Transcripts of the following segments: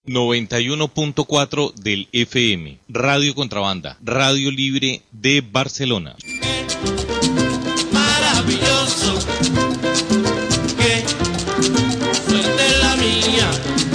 91.4 del FM, Radio Contrabanda, Radio Libre de Barcelona. Maravilloso, qué suerte la mía.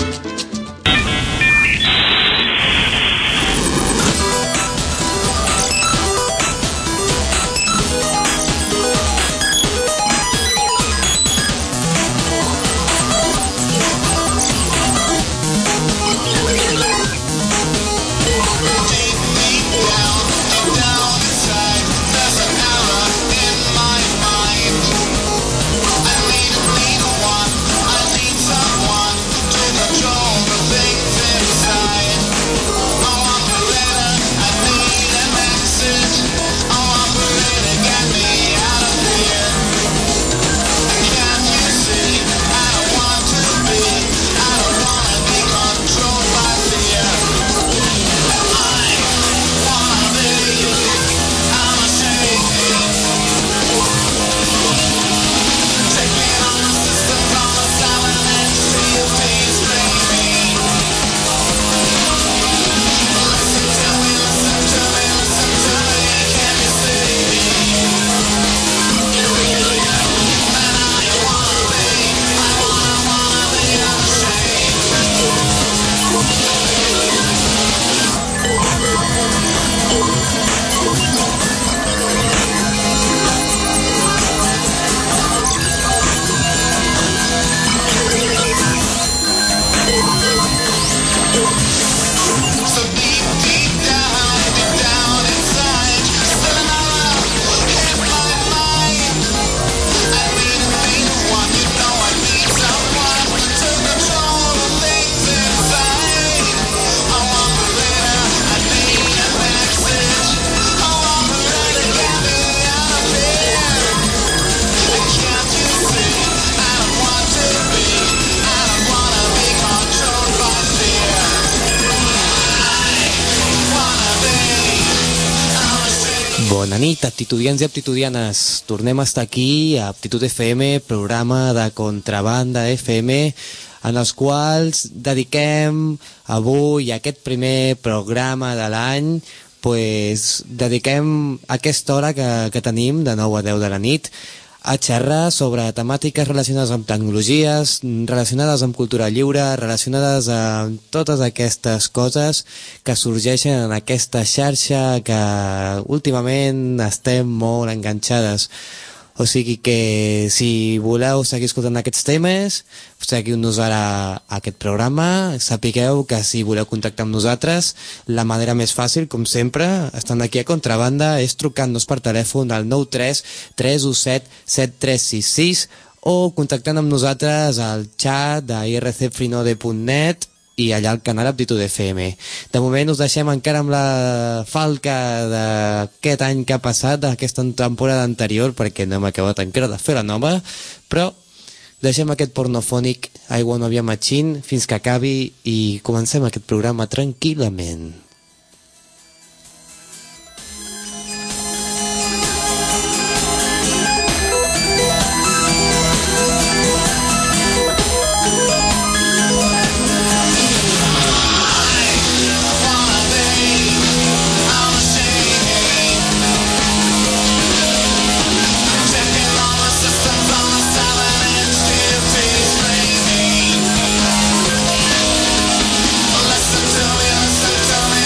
Bona nit, aptitudians i aptitudianes. Tornem a estar aquí a Aptitud FM, programa de Contrabanda FM, en els quals dediquem avui aquest primer programa de l'any, dediquem aquesta hora que tenim, de 9 a 10 de la nit, a xerrar sobre temàtiques relacionades amb tecnologies, relacionades amb cultura lliure, relacionades amb totes aquestes coses que sorgeixen en aquesta xarxa que últimament estem molt enganxades. O sigui que si voleu seguir escoltant aquests temes, seguiu-nos ara a aquest programa. Sapigueu que si voleu contactar amb nosaltres, la manera més fàcil, com sempre, estant aquí a Contrabanda, és trucant-nos per telèfon al 93 317 7366 o contactant amb nosaltres al xat d'ircfrinode.net i allà al canal Aptitud FM. De moment us deixem encara amb la falca d'aquest any que ha passat, d'aquesta temporada anterior, perquè no hem acabat encara de fer la nova, però deixem aquest pornofònic I Wanna Be a Machine fins que acabi i comencem aquest programa tranquil·lament. Listen to me,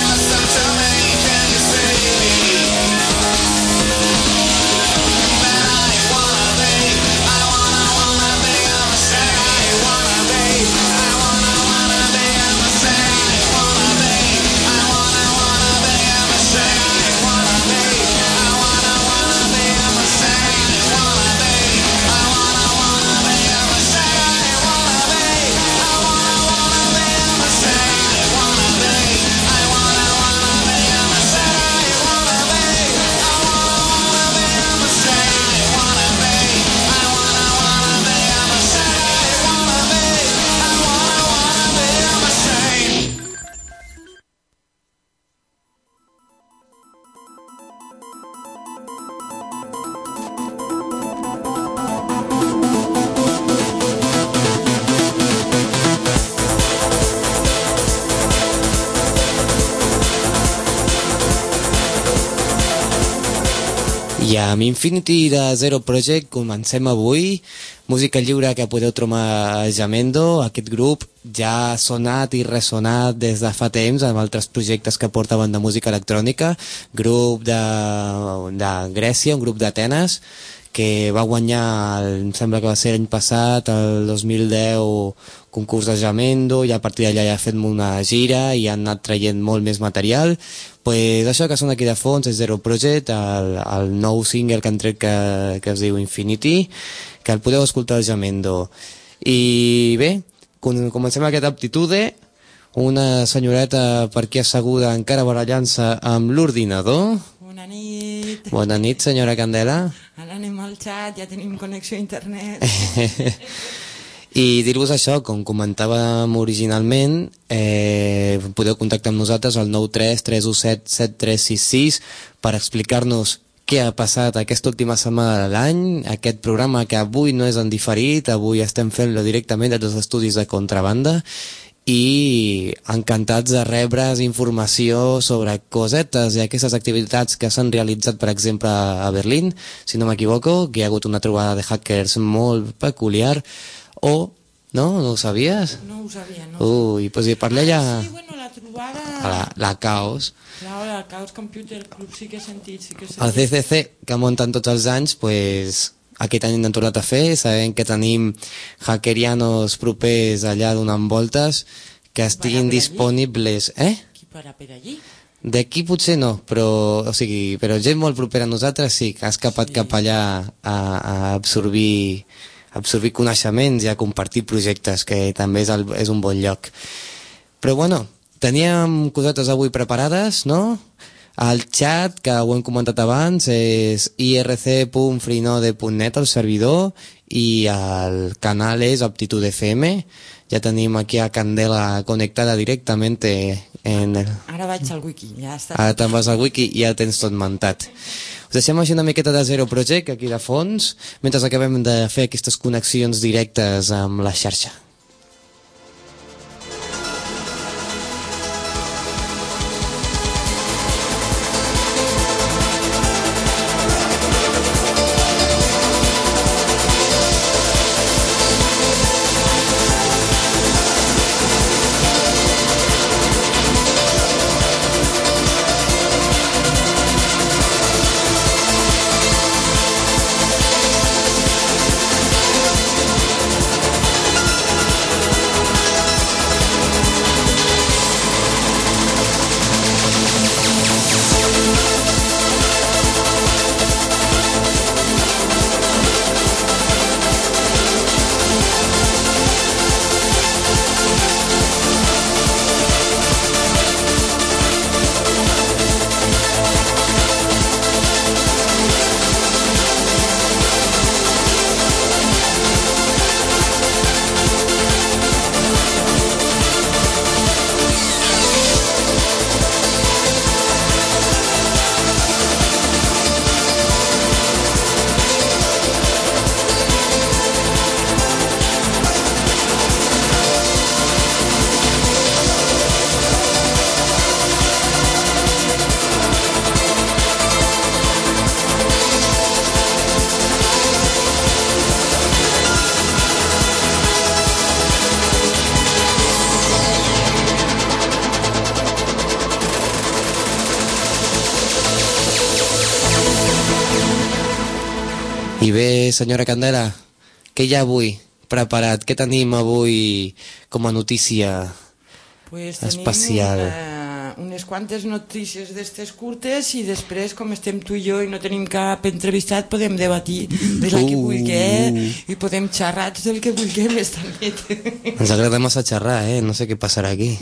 I amb Infinity de Zero Project comencem avui. Música lliure que podeu trobar a Jamendo. Aquest grup ja ha sonat i ressonat des de fa temps amb altres projectes que portaven de música electrònica. Grup de Grècia, un grup d'Atenes, que va guanyar, em sembla que va ser l'any passat, el 2010, concurs de Jamendo, i a partir d'allà ja ha fet una gira i han anat traient molt més material. Pues això que sona aquí de fons és Zero Project, el nou single que han tret que es diu Infinity, que el podeu escoltar al Jamendo. I bé, comencem aquest Aptitude, una senyoreta per aquí asseguda encara barallant-se amb l'ordinador. Bona nit. Bona nit, senyora Candela. Ara anem al xat, ja tenim connexió a internet. I dir-vos això, com comentàvem originalment, podeu contactar amb nosaltres al 93 317 7366 per explicar-nos què ha passat aquesta última setmana de l'any, aquest programa que avui no és en diferit, avui estem fent-lo directament des dels estudis de Contrabanda, i encantats de rebre's informació sobre cosetes i aquestes activitats que s'han realitzat, per exemple, a Berlín, si no m'equivoco, que hi ha hagut una trobada de hackers molt peculiar. O, no? No ho sabies? No ho sabia, no. Ui, doncs parlé ja... Sí, bueno, la trobada... La Caos. Clar, el Chaos Computer Club sí que he sentit, El CCC, que munten tots els anys, pues, aquest any han tornat a fer, sabem que tenim hackerianos propers allà donant voltes, que estiguin disponibles... Qui para per allí? D'aquí potser no, però gent molt propera a nosaltres sí, que ha escapat cap allà a absorbir coneixements i a compartir projectes, que també és un bon lloc. Però bueno, teníem cosetes avui preparades, no? El xat, que ho hem comentat abans, és irc.freenode.net, el servidor, i el canal és Aptitude FM. Ja tenim aquí a Candela connectada directament en el... Ara vaig al wiki, ja està. Ara te'n vas al wiki i ja tens tot mentat. Us deixem així una miqueta de Zero Project aquí de fons, mentre acabem de fer aquestes connexions directes amb la xarxa. I bé, senyora Candela, què hi ha avui preparat? Què tenim avui com a notícia especial? Tenim unes quantes notícies d'estes curtes i després, com estem tu i jo i no tenim cap entrevistat, podem debatir de la que vulguem i podem xerrar del que vulguem esta nit. Ens agrada massa xerrar, no sé què passarà aquí.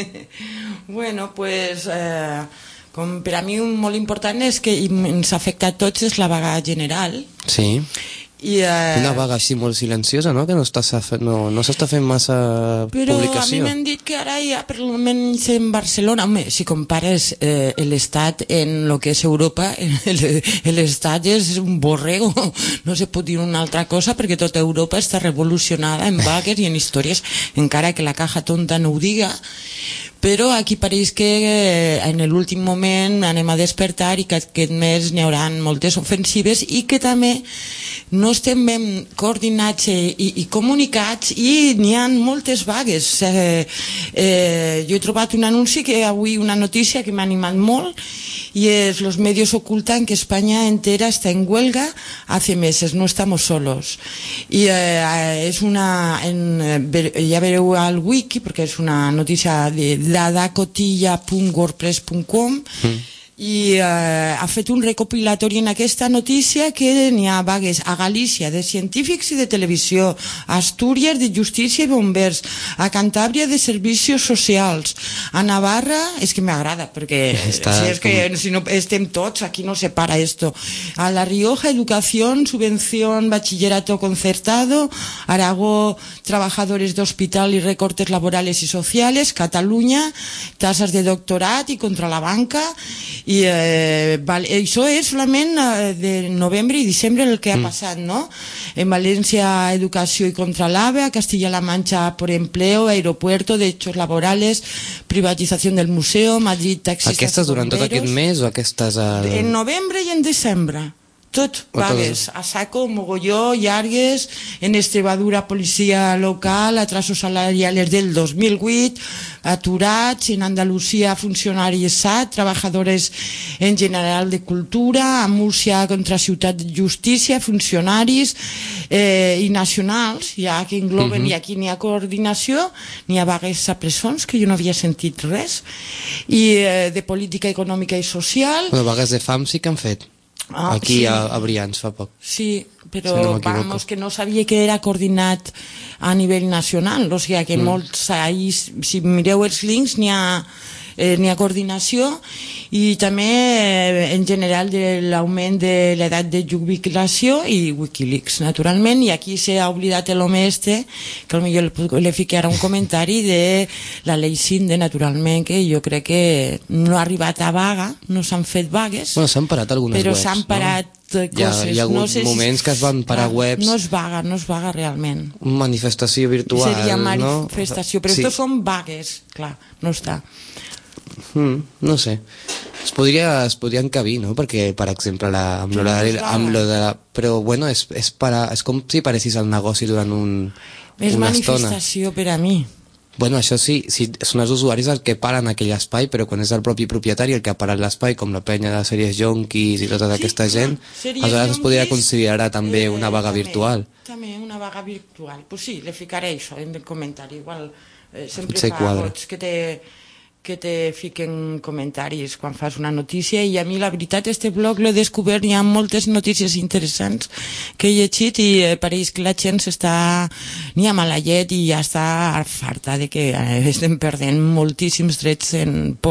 Bueno, pues... com per a mi molt important és que ens afecta a tots és la vaga general. Sí. Una vaga així molt silenciosa, no? Que no s'està fent massa publicació. Però a mi m'han dit que ara ja, per almenys en Barcelona, home, si compares l'estat en el que és Europa, l'estat és un borrego, no se pot dir una altra cosa perquè tota Europa està revolucionada en vagues i en històries, encara que la caja tonta no ho diga. però aquí pareix que en l'últim moment anem a despertar i que aquest mes n'hi haurà moltes ofensives i que també no estem ben coordinats i comunicats i n'hi ha moltes vagues. Jo he trobat un anunci que avui, una notícia que m'ha animat molt, y los medios ocultan que España entera está en huelga hace meses, no estamos solos. Y es una, ya vereu al wiki, porque es una noticia de dadacotilla.wordpress.com, i ha fet un recopilatori en aquesta notícia que n'hi ha vagues a Galícia de científics i de televisió, a Astúries de justícia i bombers, a Cantàbria de servicios socials, a Navarra, és que m'agrada perquè si no estem tots, aquí no se para esto, a La Rioja, educación, subvención, bachillerato concertado, Aragó, trabajadores de hospital y recortes laborales y sociales, Catalunya, tasas de doctorat i contra la banca. I això és solament de novembre i diciembre el que ha passat, no? En València, educació i contra l'AVE, a Castilla-La Mancha por empleo, aeropuerto, derechos laborales, privatización del museo, Madrid, taxistas. Aquestes durant tot aquest mes o aquestes... En novembre i en desembre. Tot vagues, a saco, mogolló, llargues, en Extremadura policía local, atrasos salariales del 2008, aturats, en Andalucía funcionaris SAT, trabajadores en general de cultura, a Múrcia contra Ciutat de Justícia, funcionaris i nacionals, ja que engloben, i aquí n'hi ha coordinació, n'hi ha vagues a presons, que jo no havia sentit res, i de política econòmica i social. Bueno, vagues de fam sí que han fet. Aquí sí. a Brians fa poc. Sí, però si no vamos, que no sabia que era coordinat a nivell nacional, o sigui que molts ahís, si mireu els links n'hi ha coordinació, i també en general de l'augment de l'edat de jubilació i Wikileaks, naturalment, i aquí s'ha oblidat l'home que potser le fiqui ara un comentari de la llei Cinde, naturalment, que jo crec que no ha arribat a vaga, no s'han fet vagues, bueno, s'han parat algunes però webs, s'han parat coses. Hi ha hagut moments que es van parar webs. No és vaga realment. Manifestació virtual, seria no? manifestació, però estos són vagues, clar, no està. No sé, es podria encabir, no? Perquè, per exemple, però bueno, és com si paressis al negoci durant una estona. És manifestació per a mi. Bueno, això sí, són els usuaris els que paren aquell espai, però quan és el propi propietari el que ha parat l'espai, com la penya de sèries jonquis i tota aquesta gent, aleshores es podria considerar també una vaga virtual. També una vaga virtual. Pues sí, le ficaré això en el comentari. Igual sempre Potser fa quadra. goig que te fiquen comentaris quan fas una notícia, i a mi la veritat este blog l'he descobert, hi ha moltes notícies interessants que he llegit i pareix que la gent n'hi ha mala llet i ja està farta de que estem perdent moltíssims drets en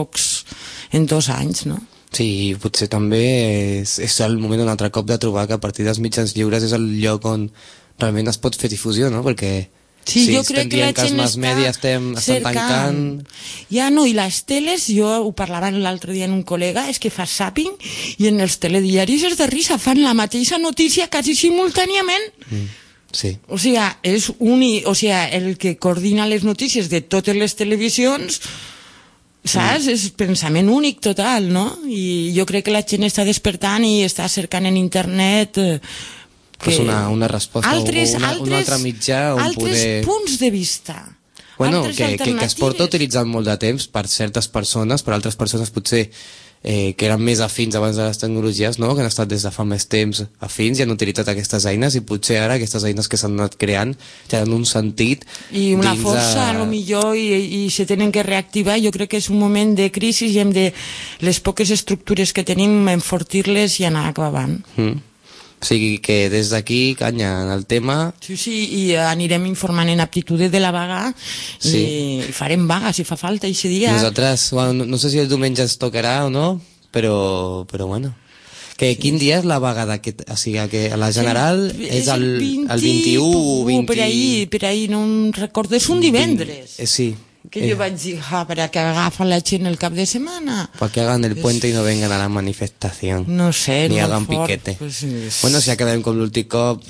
2 anys, no? Sí, potser també és el moment un altre cop de trobar que a partir dels mitjans lliures és el lloc on realment es pot fer difusió, no? Perquè sí, jo crec que la gent estan tancant. Ja no, i les teles, jo ho parlava l'altre dia en un col·lega, és que fa zapping i en els telediaris és de risa, fan la mateixa notícia quasi simultàniament. Sí. O sigui, el que coordina les notícies de totes les televisions, saps? És pensament únic total, no? I jo crec que la gent està despertant i està cercant en internet pues una resposta o un altre mitjà on altres punts de vista, bueno, que es porta utilitzant molt de temps per certes persones, per altres persones potser que eren més afins abans de les tecnologies, no? Que han estat des de fa més temps afins i han utilitzat aquestes eines, i potser ara aquestes eines que s'han anat creant tenen un sentit i una força a lo millor i se tenen que reactivar. Jo crec que és un moment de crisi i hem de les poques estructures que tenim enfortir-les i anar acabant. O sigui que des d'aquí canya en el tema. Sí, i anirem informant en aptitudes de la vaga i farem vaga si fa falta aquest dia. Nosaltres, bueno, no sé si el diumenge ens tocarà o no, però bueno. Quin dia és la vaga d'aquest? O sigui, que la general és el 21 o 20... Per ahir, no em recordo, és un divendres. Sí. Que yo vaig dir, para que agafen la gent el cap de semana. Para que hagan el puente y no vengan a la manifestación. No sé, ni no hagan fort, piquete. Pues, bueno, si acabem com l'últim cop,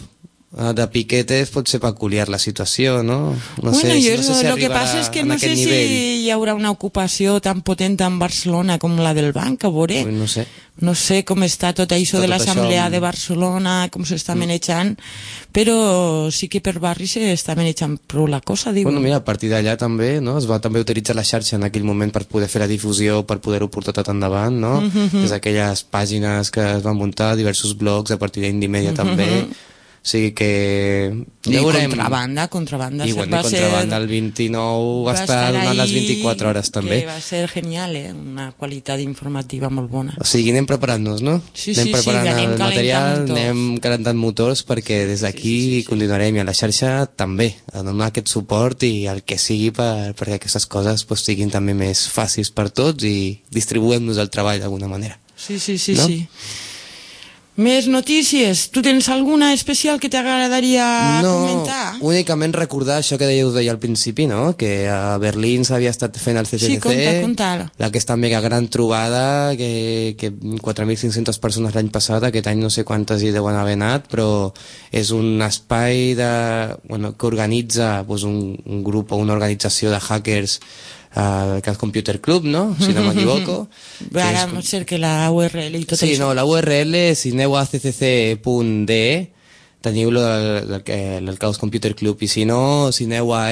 de piquetes pot ser peculiar la situació, no? No Bueno, sé, jo no sé si lo que arribarà passa és que en no aquest sé nivell. si hi haurà una ocupació tan potent en Barcelona com la del banc, a veure. Ui, no sé. No sé com està tot això Tot de l'Assemblea això- de Barcelona, com s'està manejant, però sí que per barri s'està manejant prou la cosa, diu. Bueno, mira, a partir d'allà també, no? Es va també utilitzar la xarxa en aquell moment per poder fer la difusió, per poder-ho portar tot endavant, no? Des d'aquelles pàgines que es van muntar, diversos blogs, a partir d'Indimedia també. O sigui que... I ja veurem. contrabanda. I bueno, contrabanda el 29 va estar donant les 24 hores també. Que va ser genial, una qualitat informativa molt bona. O sigui, anem preparant-nos, no? Sí, anem sí, preparant sí, anem el material, calentant motors. anem calentant motors perquè des d'aquí continuarem i a la xarxa també, a donar aquest suport i el que sigui perquè aquestes coses pues, siguin també més fàcils per tots i distribuïm-nos el treball d'alguna manera. Sí. No? Sí. Més notícies. Tu tens alguna especial que t'agradaria comentar? Únicament recordar això que deia al principi, no? Que a Berlín s'havia estat fent el CCCC, Sí, conta. aquesta mega gran trobada, que 4.500 persones l'any passat, aquest any no sé quantes hi deuen haver anat, però és un espai que organitza pues, un grup o una organització de hackers, el Computer Club, no? Si no m'equivoco. Ara cerca la URL i tot Sí, això. no, la URL, si aneu a ccc.de, teniu el Chaos Computer Club, i si no, si aneu a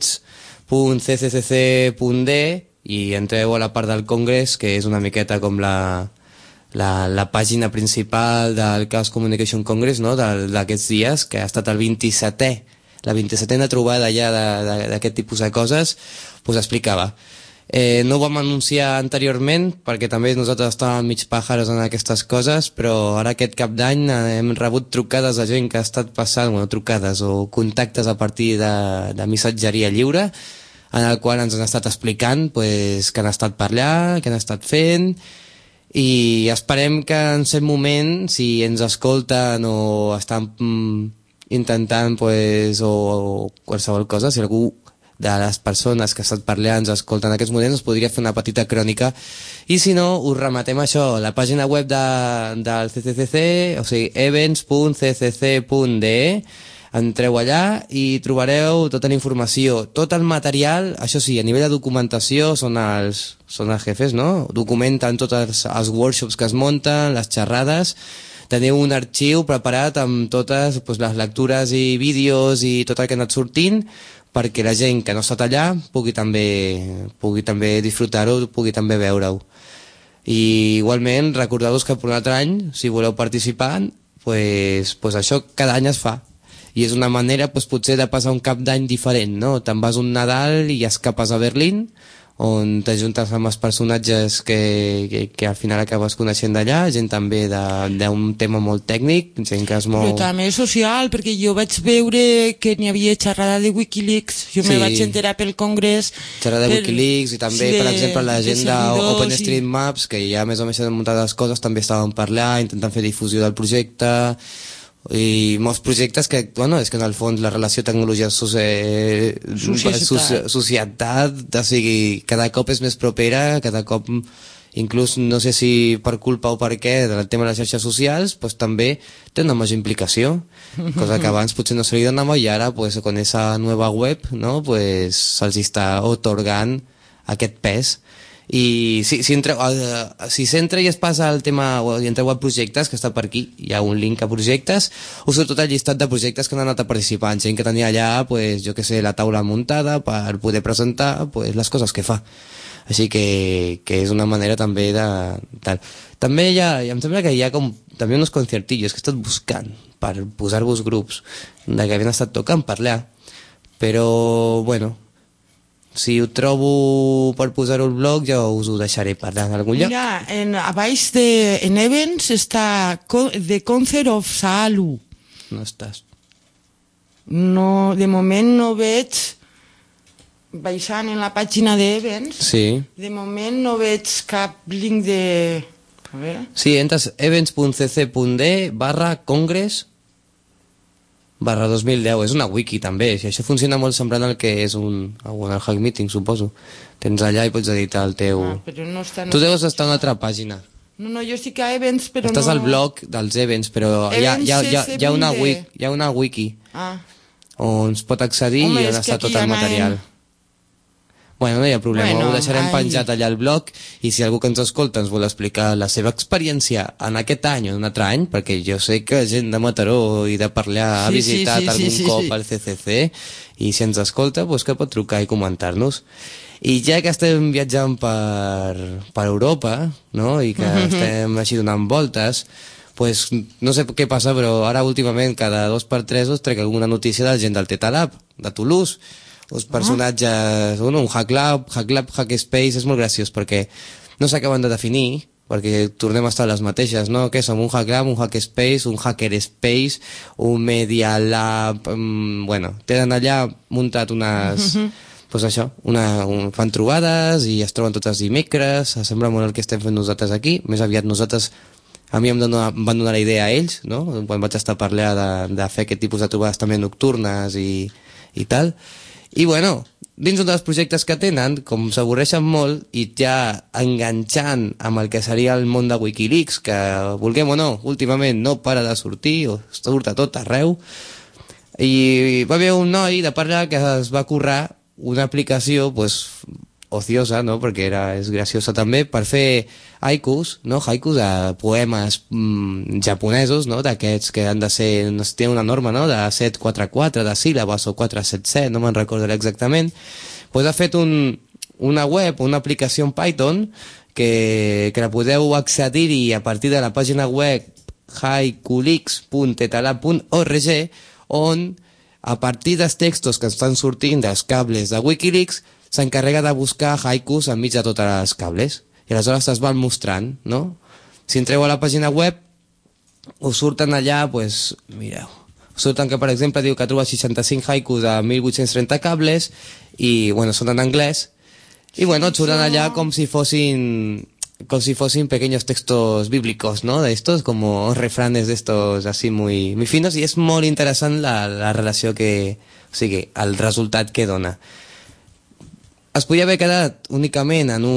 events.ccc.de i entreu a la part del Congrés, que és una miqueta com la pàgina principal del Chaos Communication Congress, no? d'aquests dies, que ha estat la 27a trobada ja d'aquest tipus de coses, pues explicava. No ho vam anunciar anteriorment perquè també nosaltres estàvem mig pàjaros en aquestes coses, però ara aquest cap d'any hem rebut trucades de gent que ha estat passant, trucades o contactes a partir de missatgeria lliure, en el qual ens han estat explicant pues, que han estat per allà, que han estat fent, i esperem que en aquest moment, si ens escolten o estan intentant pues, o qualsevol cosa, si algú de les persones que ha estat parlant ens escolten en aquests moments, us podria fer una petita crònica, i si no, us rematem això, la pàgina web del CCCC, o sigui, events.ccc.de, entreu allà i trobareu tota la informació, tot el material, això sí, a nivell de documentació són els jefes, no? Documenten tots els workshops que es munten, les xerrades, teniu un arxiu preparat amb totes pues, les lectures i vídeos i tot el que ha anat sortint perquè la gent que no ha estat allà pugui també disfrutar-ho, pugui també veure-ho. I igualment, recordeu-vos que per un altre any, si voleu participar, pues això cada any es fa. I és una manera pues, potser de passar un cap d'any diferent, no? Te'n vas un Nadal i escapes a Berlín, on t'ajuntes amb els personatges que al final acabes coneixent d'allà, gent també d'un tema molt tècnic, gent que es mou... Però també social, perquè jo vaig veure que n'hi havia xerrada de Wikileaks, jo me vaig enterar pel Congrés... Xerrada de Wikileaks i també, per exemple, la gent d'OpenStreetMaps, que ja més o menys han muntat les coses, també estaven per allà, intentant fer difusió del projecte... i molts projectes que, és que en el fons la relació tecnologia-societat, o sigui, cada cop és més propera, cada cop, inclús no sé si per culpa o per què, del tema de les xarxes socials, pues, també té una major implicació, cosa que abans potser no se li donava i ara, pues, con esa nueva web, no, pues, se'ls està otorgant aquest pes. I si s'entra i es passa el tema i entreu a projectes, que està per aquí, hi ha un link a projectes, us surt tot el llistat de projectes que han anat a participar, gent que tenia allà, pues, jo que sé, la taula muntada per poder presentar pues, les coses que fa. Així que és una manera també de... També em sembla que hi ha com també uns conciertillos que he estat buscant per posar-vos grups de que havien estat tocant per allà, però bueno, si ho trobo per posar-ho al blog ja us ho deixaré parlar en algun lloc. Mira, a baix en Events està The Concert of Saalu. No estàs. No, de moment no veig, baixant en la pàgina d'Events, Sí. de moment no veig cap link de... A veure... Sí, entres events.cc.de/congress/2010. És una wiki també, si això funciona molt semblant al que és un hack meeting, suposo. Tens allà i pots editar el teu... però no està... Tu deus estar a una altra pàgina. No, jo estic a Events, però Estàs no... al blog dels Events, però hi ha una wiki on es pot accedir i on està tot el material. Bueno, no hi ha problema, ho deixarem penjat allà al blog, i si algú que ens escolta ens vol explicar la seva experiència en aquest any o en un altre any, perquè jo sé que gent de Mataró i de Parlar ha visitat algun cop al CCC, i si ens escolta, doncs que pot trucar i comentar-nos. I ja que estem viatjant per Europa, no?, i que estem així donant voltes, pues no sé què passa, però ara últimament cada 2x3 us trec alguna notícia de la gent del Teta Lab, de Toulouse. Els personatges, un Hackspace, és molt graciós perquè no s'acaben de definir, perquè tornem a estar les mateixes, no? Què som? Un Hacklab, un Hackspace, un Hackerspace, un Media Lab... bueno, tenen allà muntat unes... pues això, fan trobades i es troben totes dimecres, sembla molt el que estem fent nosaltres aquí, més aviat nosaltres... A mi em van donar la idea a ells, no?, quan vaig estar a parlar de fer aquest tipus de trobades també nocturnes i tal. I bueno, dins un dels projectes que tenen, com s'avorreixen molt i ja enganxant amb el que seria el món de Wikileaks, que vulguem o no, últimament no para de sortir, o surt a tot arreu, i va haver un noi de Parlar que es va currar una aplicació pues, ociosa, no?, perquè és graciosa també, per fer haikus, no?, haikus de poemes japonesos, no?, d'aquests que han de ser, té una norma, no?, de 744 de síl·labes o 477, no me'n recordaré exactament. Pues ha fet una web, una aplicació en Python que la podeu accedir-hi a partir de la pàgina web haikuleaks.tetalab.org, on a partir dels textos que estan sortint dels cables de Wikileaks s'encarrega de buscar haikus enmig de totes les cables. I aleshores es van mostrant, no? Si entreu a la pàgina web, us surten allà, pues, mireu, surten que, per exemple, diu que troba 65 haikus de 1830 cables, i, bueno, són en anglès, i, bueno, et surten allà com si fossin pequeños textos bíblicos, ¿no? De estos, como refranes de estos así muy finos, i és molt interessant la relació que... O sigui, el resultat que dona. Es podia haver quedat únicament en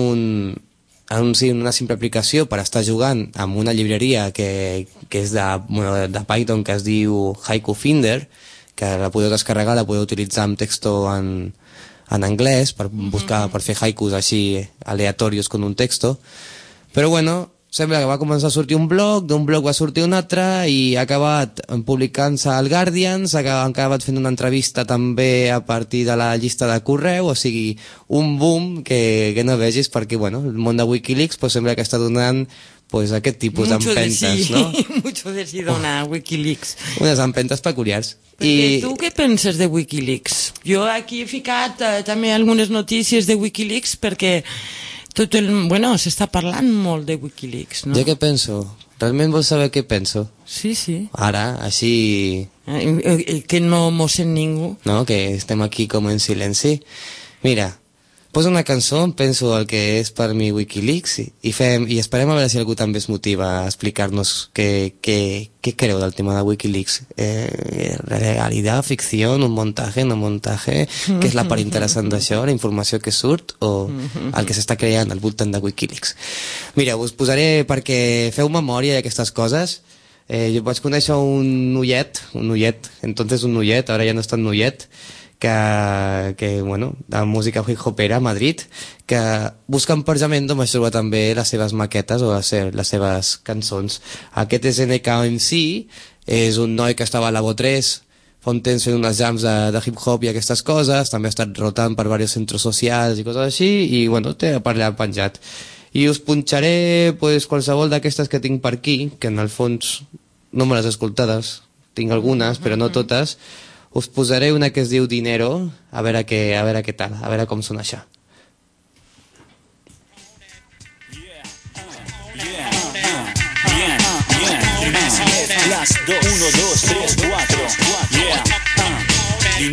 una simple aplicació per estar jugant amb una llibreria que és de Python, que es diu Haiku Finder, que la podeu descarregar, la podeu utilitzar amb texto en anglès per buscar, per fer haikus així aleatorios con un texto. Però bueno, sembla que va començar a sortir un blog, d'un blog va sortir un altre i ha acabat publicant-se al Guardian, ha acabat fent una entrevista també a partir de la llista de correu, o sigui, un boom que no vegis, perquè bueno, el món de Wikileaks pues, sembla que està donant pues, aquest tipus d'empentes, ¿no? Mucho de sí dona Wikileaks. Unes empentes peculiars. I tu què penses de Wikileaks? Jo aquí he ficat també algunes notícies de Wikileaks perquè s'està parlant molt de Wikileaks, no? Jo què penso? Realment vols saber què penso? Sí. Ara, així... Que no mos sent ningú. No, que estem aquí com en silenci. Mira, posa una cançó, penso el que és per mi Wikileaks i esperem a veure si algú també es motiva a explicar-nos què creu del tema de Wikileaks. Realitat, ficció, un montatge, no montatge, què és la part interessant d'això, la informació que surt o el que s'està creant al voltant de Wikileaks. Mira, us posaré perquè feu memòria d'aquestes coses. Jo vaig conèixer un noiet, entonces un noiet, ara ja no és tan noiet, que bueno, de música hip-hopera a Madrid, que buscant per Jamendo vaig trobar també les seves maquetes o les seves cançons. Aquest és NKMC, és un noi que estava a la Bo3 fa un temps fent unes jams de hip-hop i aquestes coses, també ha estat rotant per diversos centres socials i coses així, i bueno, té per allà penjat. I us punxaré pues, qualsevol d'aquestes que tinc per aquí, que en el fons no me les he escoltades, tinc algunes, però no totes. Us posaré una que es diu Dinero, a veure què tal, a veure com sona això. Las 1, 2, 3, 4, yeah.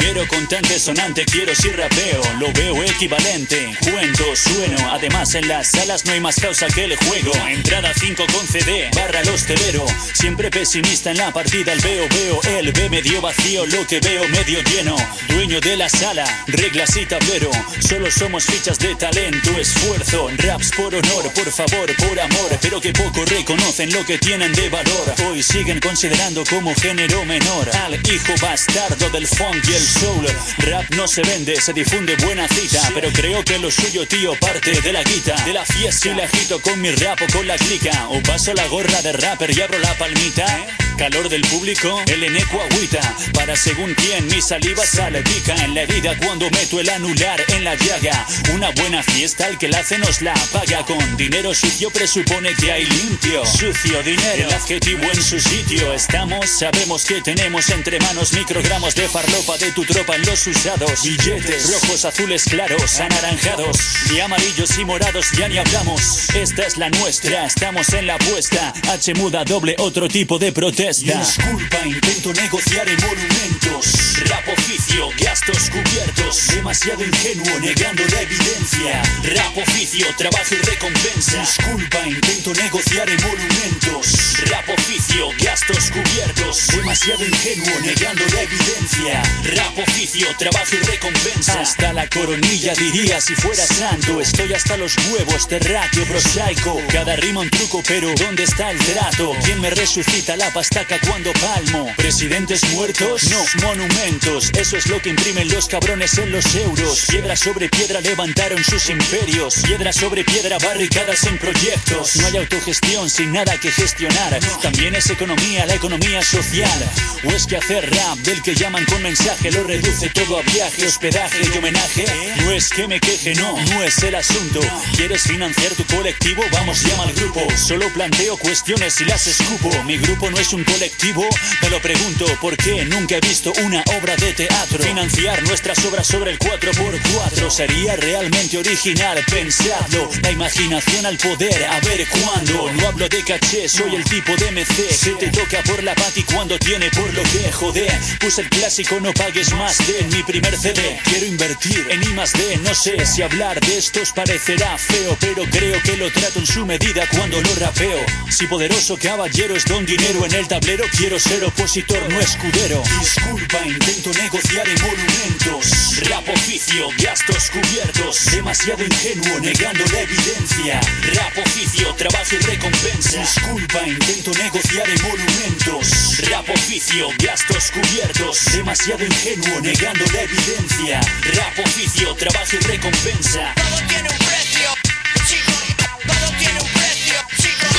Quiero contante, sonante, quiero si rapeo. Lo veo equivalente, cuento, sueno. Además en las salas no hay más causa que el juego. Entrada 5 con CD, barra el hostelero. Siempre pesimista en la partida, el veo. Él ve medio vacío, lo que veo medio lleno. Dueño de la sala, reglas y tablero. Solo somos fichas de talento, esfuerzo. Raps por honor, por favor, por amor. Pero que poco reconocen lo que tienen de valor. Hoy siguen considerando como género menor al hijo bastardo del funk y el soul. Rap no se vende, se difunde buena cita. Pero creo que lo suyo, tío, parte de la guita. De la fiesta y la agito con mi rap o con la clica. O paso la gorra de rapper y abro la palmita. Calor del público, el eneco agüita. Para según quién mi saliva sale pica en la herida cuando meto el anular en la llaga. Una buena fiesta al que la hace nos la paga. Con dinero sucio presupone que hay limpio. Sucio dinero, el adjetivo en su sitio. Estamos, sabemos que tenemos entre manos microgramos de farlopa de tu tropa en los usados. Billetes rojos, azules claros, anaranjados y amarillos y morados ya ni hablamos. Esta es la nuestra, estamos en la apuesta. H muda doble, otro tipo de protesta. Disculpa, intento negociar en monumentos. Rap oficio, gastos cubiertos. Demasiado ingenuo, negando la evidencia. Rap oficio, trabajo y recompensa. Disculpa, intento negociar en monumentos. Rap oficio, gastos cubiertos. Demasiado ingenuo, negando la evidencia. Rap oficio, trabajo y recompensa. Hasta la coronilla diría si fuera santo. Estoy hasta los huevos, terráqueo, prosaico. Cada rima un truco, pero ¿dónde está el trato? ¿Quién me resucita la pastaca cuando palmo? ¿Presidentes muertos? No, monumentos. Eso es lo que imprimen los cabrones en los euros. Piedra sobre piedra levantaron sus imperios. Piedra sobre piedra, barricadas en proyectos. No hay autogestión sin nada que gestionar. También es economía, la economía social. ¿O es que hacer rap del que llaman con mensaje lo reduce todo a viaje, hospedaje y homenaje? No es que me queje, no es el asunto. ¿Quieres financiar tu colectivo? Vamos, llama al grupo. Solo planteo cuestiones y las escupo. Mi grupo no es un colectivo, me lo pregunto ¿por qué nunca he visto una obra de teatro? Financiar nuestras obras sobre el 4x4 sería realmente original, pensadlo. La imaginación al poder, a ver cuándo. No hablo de caché, soy el tipo de MC que te toca por la pati cuando tiene por lo que joder. Puse el clásico no pagues más de en mi primer CD. Quiero invertir en I+D, no sé si hablar de estos parecerá feo, pero creo que lo trato en su medida cuando lo rapeo. Si poderoso caballero es don dinero en el tablero, quiero ser opositor, no escudero. Disculpa, intento negociar en monumentos. Rap oficio, gastos cubiertos. Demasiado ingenuo, negando la evidencia. Rap oficio, trabajo y recompensa. Disculpa, intento negociar en monumentos. Rap oficio, gastos cubiertos. Demasiado ingenuo, negando la evidencia. Rap oficio, trabajo y recompensa. Todo tiene un precio, chicos. Todo tiene un precio, chicos.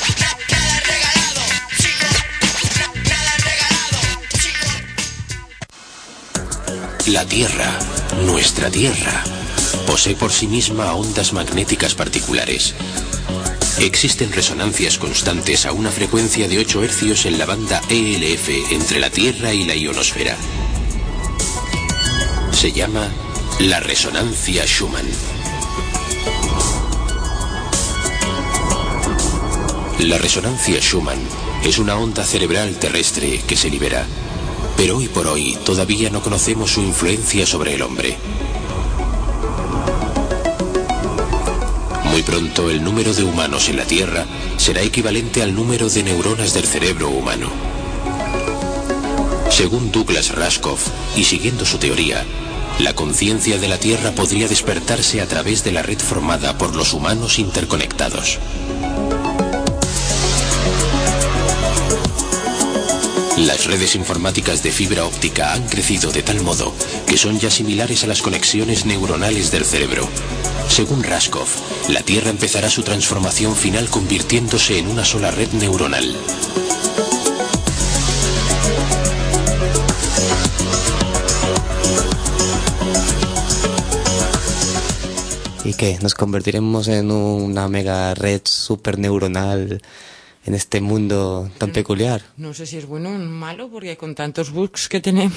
Nada regalado, chicos. Nada regalado, chicos. La Tierra, nuestra Tierra, posee por sí misma ondas magnéticas particulares. Existen resonancias constantes a una frecuencia de 8 hercios en la banda ELF entre la Tierra y la ionosfera. Se llama la resonancia Schumann. La resonancia Schumann es una onda cerebral terrestre que se libera, pero hoy por hoy todavía no conocemos su influencia sobre el hombre. Muy pronto el número de humanos en la Tierra será equivalente al número de neuronas del cerebro humano. Según Douglas Rushkoff, y siguiendo su teoría, la conciencia de la Tierra podría despertarse a través de la red formada por los humanos interconectados. Las redes informáticas de fibra óptica han crecido de tal modo que son ya similares a las conexiones neuronales del cerebro. Según Rushkoff, la Tierra empezará su transformación final convirtiéndose en una sola red neuronal. ¿Y qué? ¿Nos convertiremos en una mega red super neuronal en este mundo tan peculiar? No sé si es bueno o malo, porque con tantos bugs que tenemos...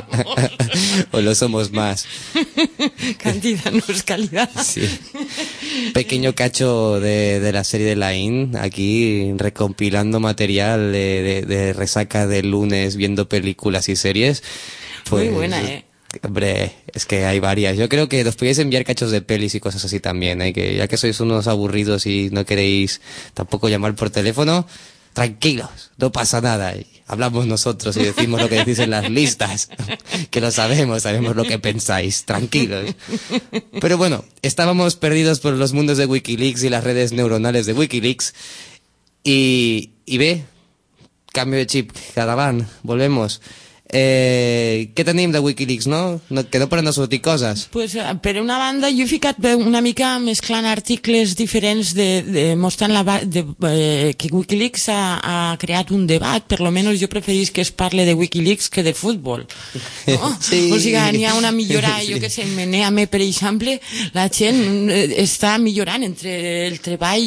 ¿O lo somos más? Cantidad no es calidad. Sí. Pequeño cacho de la serie de Line, aquí recompilando material de resaca de lunes, viendo películas y series. Pues, muy buena, Hombre, es que hay varias. Yo creo que os podéis enviar cachos de pelis y cosas así también, que ya que sois unos aburridos y no queréis tampoco llamar por teléfono, tranquilos, no pasa nada. Y hablamos nosotros y decimos lo que decís en las listas, que lo sabemos lo que pensáis, tranquilos. Pero bueno, estábamos perdidos por los mundos de Wikileaks y las redes neuronales de Wikileaks y ve, cambio de chip, Cadavan, volvemos. Què tenim de Wikileaks, no? Que no poden sortir coses. Pues, per una banda, jo he ficat una mica mesclant articles diferents mostrant que Wikileaks ha creat un debat, per lo menos jo preferís que es parle de Wikileaks que de futbol, no? Sí. O sigui, n'hi ha una millora, jo que sé, en Meneame, per exemple, la gent està millorant entre el treball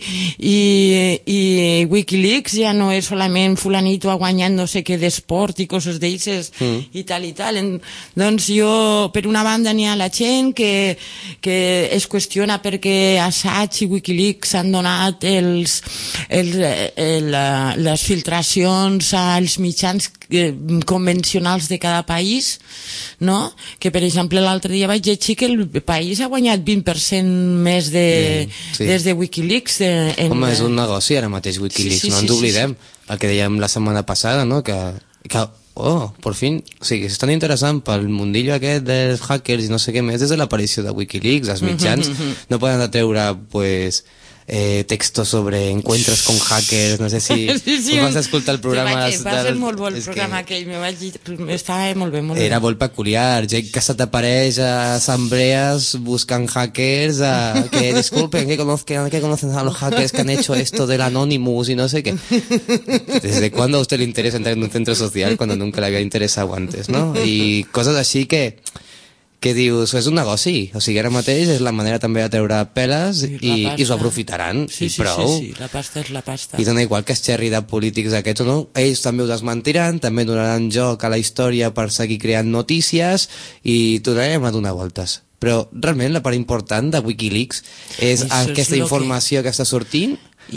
i Wikileaks, ja no és solament fulanito ha guanyat no sé què d'esport i coses d'ells i tal. Doncs jo, per una banda n'hi ha la gent que es qüestiona perquè Assange i Wikileaks han donat les filtracions als mitjans convencionals de cada país, no? Que per exemple l'altre dia vaig llegir que el país ha guanyat 20% més des de Wikileaks. Home, és un negoci ara mateix Wikileaks, no ens oblidem el que dèiem la setmana passada, no? Que por fin, o sigui, s'estan interessant pel mundillo aquest dels hackers i no sé què més des de l'aparició de Wikileaks. Els mitjans no poden treure, pues, textos sobre encuentros con hackers, no sé si vas a escoltar el programa. Va ser molt bo el programa aquell, estava molt bé. Era molt peculiar, gent que se t'apareix a asambleas buscan hackers, que disculpen, que conocen a los hackers que han hecho esto del Anonymous y no sé qué. ¿Desde cuándo a usted le interesa entrar en un centro social cuando nunca le había interesado antes, no? I coses així que dius, és un negoci, o sigui, ara mateix és la manera també de treure peles i s'ho aprofitaran, i prou. Sí, la pasta és la pasta. I dona igual que es xerri de polítics aquests o no, ells també ho desmentiran, també donaran joc a la història per seguir creant notícies i tornarem a donar voltes. Però realment la part important de Wikileaks és aquesta informació que està sortint.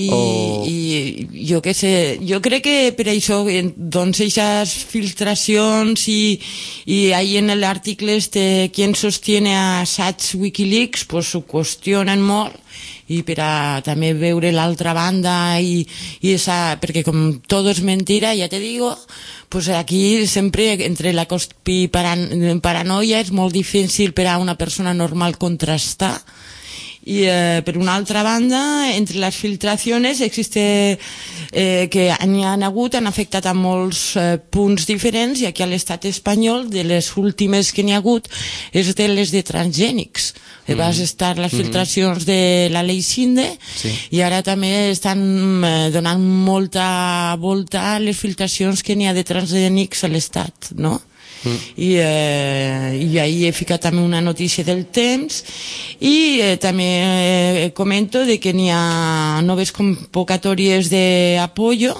I jo què sé, jo crec que per això doncs aquestes filtracions i ahí en l'article qui sostiene a Assange Wikileaks pues ho qüestionen molt i per a també veure l'altra banda i perquè com tot és mentira, ja te digo, pues aquí sempre entre la paranoia és molt difícil per a una persona normal contrastar. Y per una altra banda, entre les filtracions existe que han afectat a molts punts diferents i aquí a l'estat espanyol de les últimes que n'hi ha hagut és de les de transgènics. Vas estar les filtracions de la llei Sinde i ara també estan donant molta volta a les filtracions que n'hi ha de transgènics a l'estat, no? I ahí he ficat també una notícia del Temps i també comento de que n'hi ha noves convocatòries d'Apoyo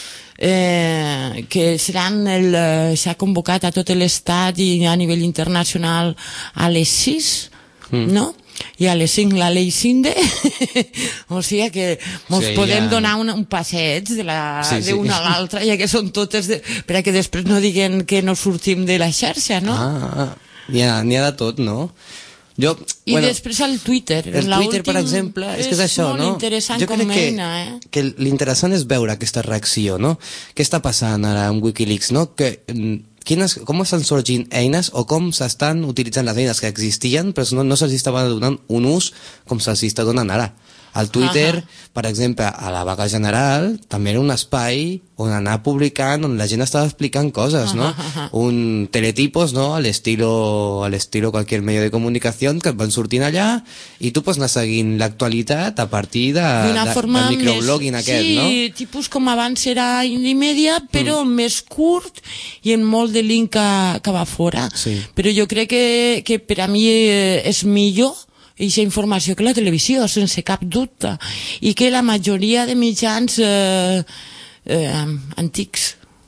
que s'ha convocat a tot l'estat i a nivell internacional a les 6, no? I a les 5 la llei Sinde o sigui que ens podem donar un passeig d'una a l'altra ja que són totes perquè després no diguen que no sortim de la xarxa, no? N'hi ha de tot, no? I després el Twitter per exemple, és que és això, no? molt interessant com a eina, que l'interessant és veure aquesta reacció, no? Què està passant ara amb Wikileaks, no? Com estan sorgint eines o com s'estan utilitzant les eines que existien però no se'ls estava donant un ús com se'ls està donant ara. El Twitter, per exemple, a la vaga general també era un espai on anar publicant, on la gent estava explicant coses, no? Un teletipos, no? Al estilo cualquier medio de comunicación que et van sortint allà i tu pots anar seguint l'actualitat a partir del microblogging aquest, no? Sí, tipus com abans era Indie però més curt i en molt de link que va fora. Però jo crec que per a mi és millor aquesta informació que la televisió, sense cap dubte, i que la majoria de mitjans antics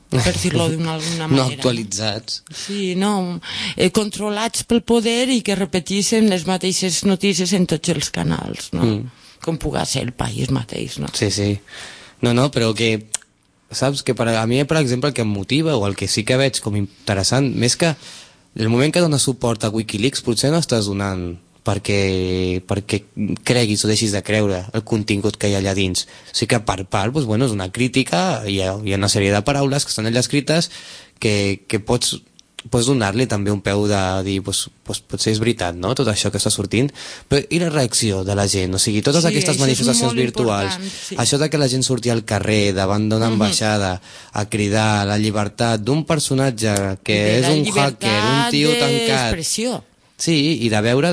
per dir-lo d'alguna manera. No actualitzats. Sí, no, controlats pel poder i que repetissin les mateixes notícies en tots els canals, no? Com pugui ser el país mateix, no? Sí, sí. No, però que... Saps? Que a mi, per exemple, el que em motiva o el que sí que veig com interessant, més que el moment que dones suport a Wikileaks potser no estàs donant perquè creguis o deixis de creure el contingut que hi ha allà dins. Sí que per part, doncs, bueno, és una crítica, hi ha una sèrie de paraules que estan allà escrites que pots donar-li també un peu de dir, potser és veritat, no?, tot això que està sortint, però i la reacció de la gent, o sigui, totes aquestes manifestacions virtuals, això de que la gent surti al carrer davant d'una ambaixada a cridar la llibertat d'un personatge que és un hacker, un tio tancat, sí, i de veure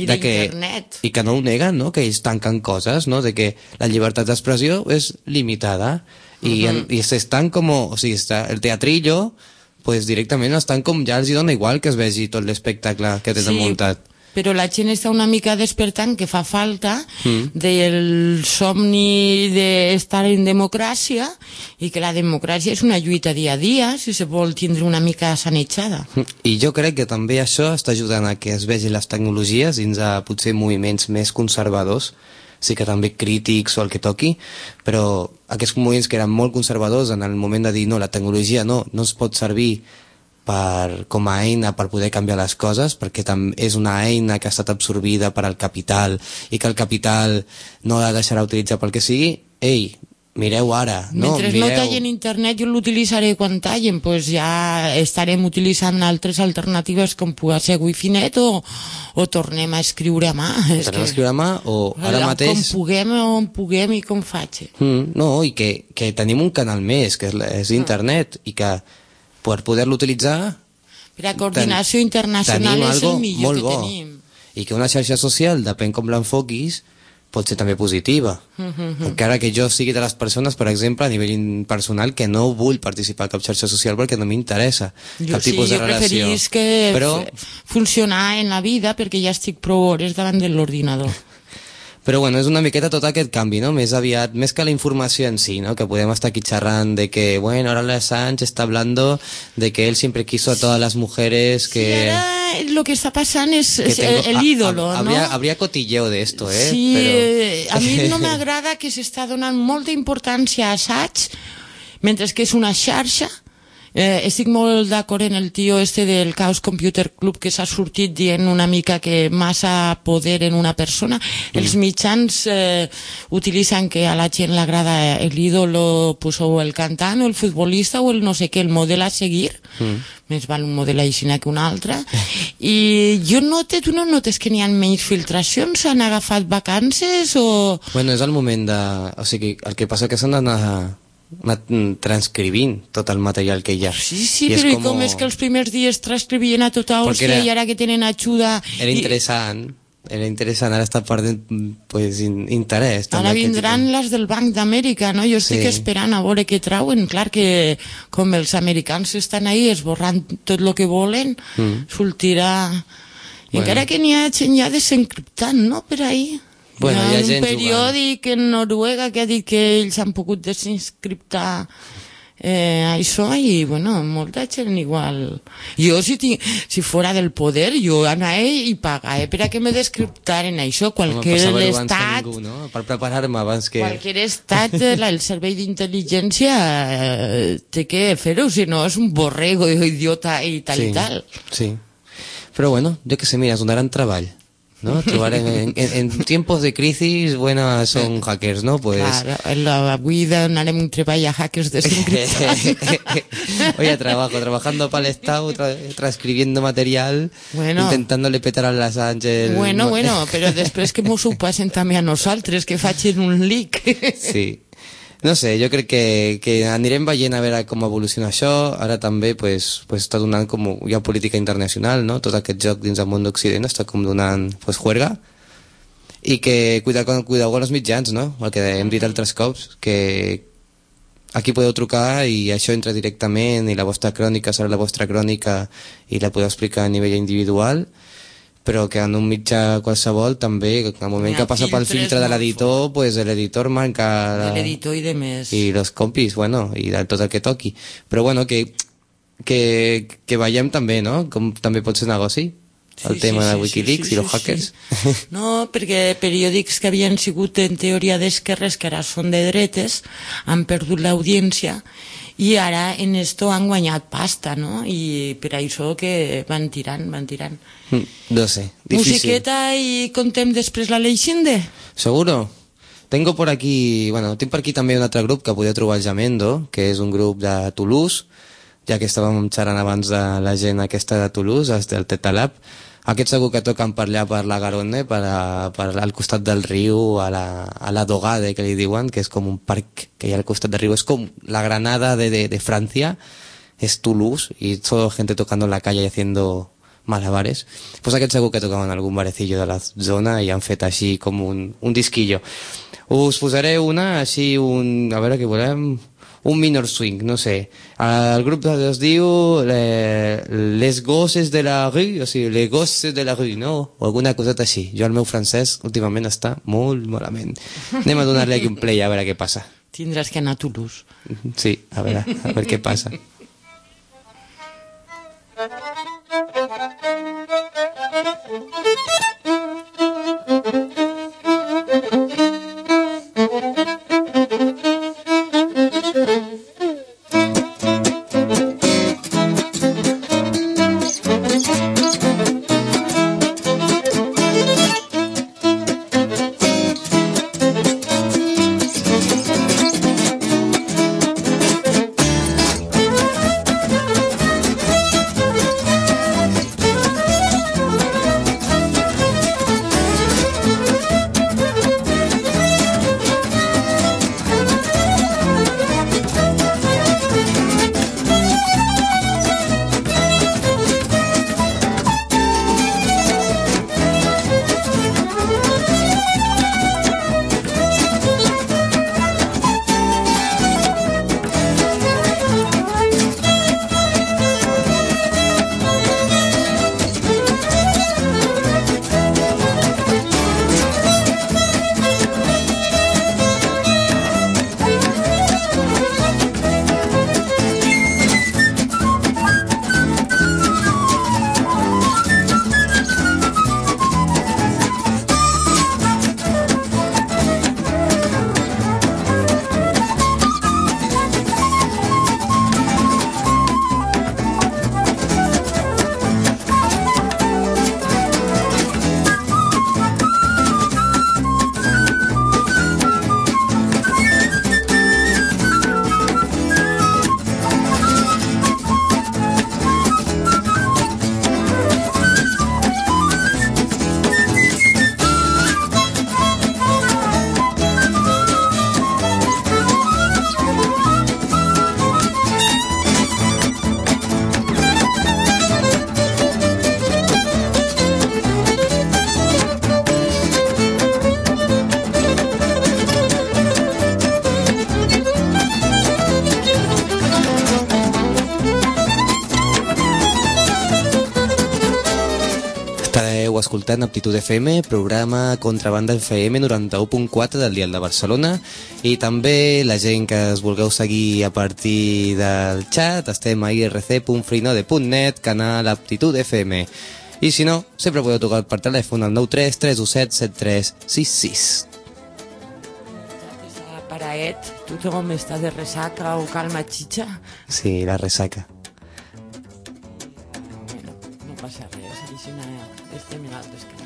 i que no ho neguen, no?, que ells tanquen coses, no?, de que la llibertat d'expressió és limitada i s'estan com, o sigui, el teatrillo, pues directament estan com, ja els hi dona igual que es vegi tot l'espectacle que tenen muntat. Però la gent està una mica despertant que fa falta del somni d'estar en democràcia i que la democràcia és una lluita dia a dia si se vol tindre una mica sanejada. I jo crec que també això està ajudant a que es vegin les tecnologies dins de potser moviments més conservadors, sí que també crítics o el que toqui, però aquests moviments que eren molt conservadors en el moment de dir no, la tecnologia no es pot servir com a eina per poder canviar les coses, perquè és una eina que ha estat absorbida per al capital i que el capital no la deixarà utilitzar pel que sigui. Ei, mireu ara, no? Mentre no tallen internet, jo l'utilitzaré quan tallen, doncs ja estarem utilitzant altres alternatives com pugui ser Wifi-net o tornem a escriure a mà. Tornem a escriure a mà o ara mateix... Com puguem, on puguem i com faig. No, i que tenim un canal més, que és internet, i que per poder-lo utilitzar... Per a coordinació internacional és el millor que tenim. I que una xarxa social, depèn com l'enfoquis, pot ser també positiva. Encara que jo sigui de les persones, per exemple, a nivell personal, que no vull participar a cap xarxa social perquè no m'interessa cap tipus de relació. Jo preferís funcionar en la vida perquè ja estic prou hores davant de l'ordinador. Però bueno, és una miqueta tot aquest canvi, no? Més aviat, més que la informació en sí, ¿no? Que podem estar aquí xerrant de que, bueno, ahora la Assange está hablando de que él siempre quiso a todas las mujeres que... Sí, ara lo que está pasando es el ídolo, ¿no? Habría cotilleo de esto, ¿eh? Sí, pero... a mi no m'agrada que s'està donant molta importància a Assange, mentre que és una xarxa. Estic molt d'acord en el tio del Chaos Computer Club que s'ha sortit dient una mica que massa poder en una persona. Els mitjans utilitzen que a la gent l'agrada l'ídolo, pues, o el cantant o el futbolista o el no sé què, el model a seguir. Més val un model aixina que un altre. I tu no notes que n'hi ha menys filtracions? S'han agafat vacances o...? Bueno, és el moment de... O sigui, el que passa que s'han d'anar transcrivint tot el material que hi ha. Sí, però com és que els primers dies transcrivien a tota hòstia i ara que tenen ajuda... Era interessant, ara està perdent pues, interès. Ara vindran les del Banc d'Amèrica, no? Jo estic esperant a veure què trauen. Clar que com els americans estan ahí esborrant tot el que volen, sortirà... Encara que n'hi ha gent ja desencriptant, no? Per ahí... Bueno, hi ha un periòdic en Noruega que ha dit que ells han pogut desinscriptar això i, bueno, molta gent igual. Jo, si fora del poder, jo anaria i pagaria per a que me descriptaren això. Qualsevol estat... No? Per preparar-me abans que... Qualsevol estat, el servei d'intel·ligència té que fer-ho, si no és un borrego idiota i tal i tal. Sí, però bueno, jo que sé, mira, es donaran treball. ¿No? En tiempos de crisis, bueno, son hackers, ¿no? Pues... Claro, avui donarem un treball a hackers desencriptats. Oye, trabajando para el Estado, transcribiendo material, intentándole petar a las Assange... Bueno, però després que mos ho passen també a nosaltres, que facin un leak. Sí. No sé, jo crec que anirem veient a veure com evoluciona això. Ara també pues, està donant com hi ha política internacional, no? Tot aquest joc dins del món d'Occident està com donant pues, juerga. I que cuideu amb els mitjans, no? El que hem dit altres cops, que aquí podeu trucar i això entra directament i la vostra crònica serà la vostra crònica i la podeu explicar a nivell individual. però que en un mitjà qualsevol també, en el moment que passa pel filtre de l'editor, pues l'editor marca... L'editor i de més. I los compis, bueno, i de tot el que toqui. Però bueno, que veiem també, no?, com també pot ser negoci. El tema de Wikileaks i els hackers. No, perquè periòdics que havien sigut en teoria d'esquerres, que ara són de dretes, han perdut l'audiència i ara en esto han guanyat pasta, no? I per això que van tirant. No sé, difícil. Musiqueta i contem després la Leixinde? Seguro. Tengo por aquí, bueno, tinc per aquí també un altre grup que podeu trobar al Jamendo, que és un grup de Toulouse, ja que estàvem xerrant abans de la gent aquesta de Toulouse, del Tetalab. Aquests segur que toquen per allà per la Garonne, per al costat del riu, a la Dogade, que li diuen, que és com un parc que hi ha al costat del riu. És com la Granada de Francia, és Toulouse, y solo gente tocando en la calle y haciendo malabares. Pues aquests segur que tocaven algun barecillo de la zona i han fet així com un disquillo. Us posaré una, així, a veure què volem... un minor swing, no sé. El grup es diu Les Gosses de la Rue, o sigui, Les Gosses de la Rue, no? O alguna coseta així. Jo el meu francès últimament està molt malament. Anem a donar-li aquí un play a veure què passa. Tindràs que anar a Toulouse. Sí, a veure què passa. Escoltant Aptitud FM, programa Contrabanda FM 91.4 del Dial de Barcelona, i també la gent que es vulgueu seguir a partir del xat, estem a irc.freenode.net, canal Aptitud FM, i si no, sempre podeu tocar per telèfon al 93 317 7366. Paraet, tothom està de ressaca o calma xitxa? Sí, la ressaca. No passa res, Alicina, estem en altres canals.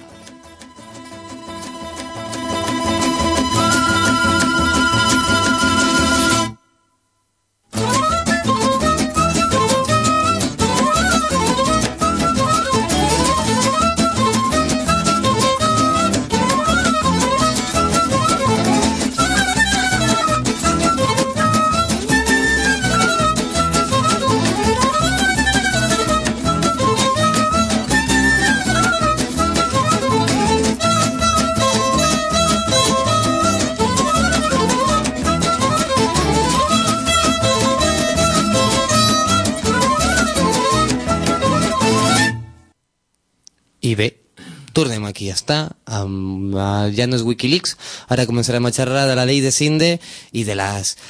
tornem aquí a estar, ja no és Wikileaks, ara començarem a xerrar de la llei de Sinde i de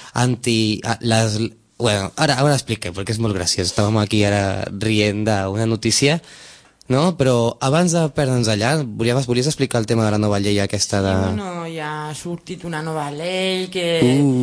bueno, ara expliquem, perquè és molt graciós, estàvem aquí ara rient d'una notícia, no? Però abans de perdre'ns allà, volies explicar el tema de la nova llei aquesta de... Sí, bueno, ja ha sortit una nova llei que...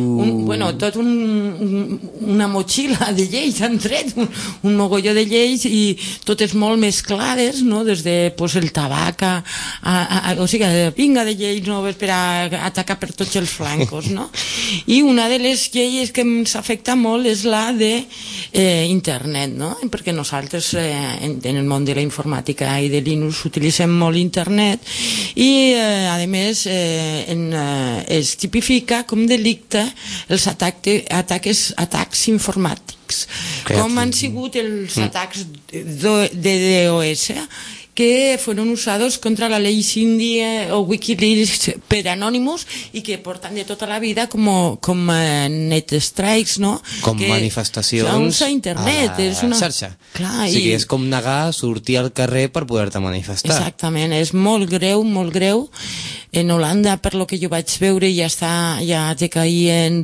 una motxilla de lleis han tret, un mogolló de lleis i totes molt més clares, no? Des de pues, el tabac o sigui, vinga de lleis noves per a atacar per tots els flancos, no? I una de les lleis que ens afecta molt és la de internet, no? Perquè nosaltres en el món de la informàtica i de Linux utilitzem molt internet i a més es tipifica com delicte els atacs informàtics, com han sigut els atacs de DOS que fueron usados contra la ley Sinde o Wikileaks per Anonymous i que portan de tota la vida com net strikes, no? Com que manifestacions a internet, a la xarxa. Clar, o sigui, és com negar sortir al carrer per poder-te manifestar. Exactament, és molt greu, molt greu. En Holanda, per lo que jo vaig veure, ja decaïen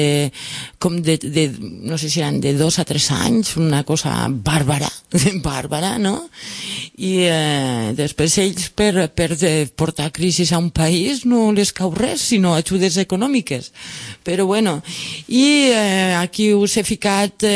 no sé si eren de 2 a 3 anys, una cosa bàrbara, no? I després ells per portar crisis a un país no les cau res, sinó ajudes econòmiques. Però bueno, i aquí us he ficat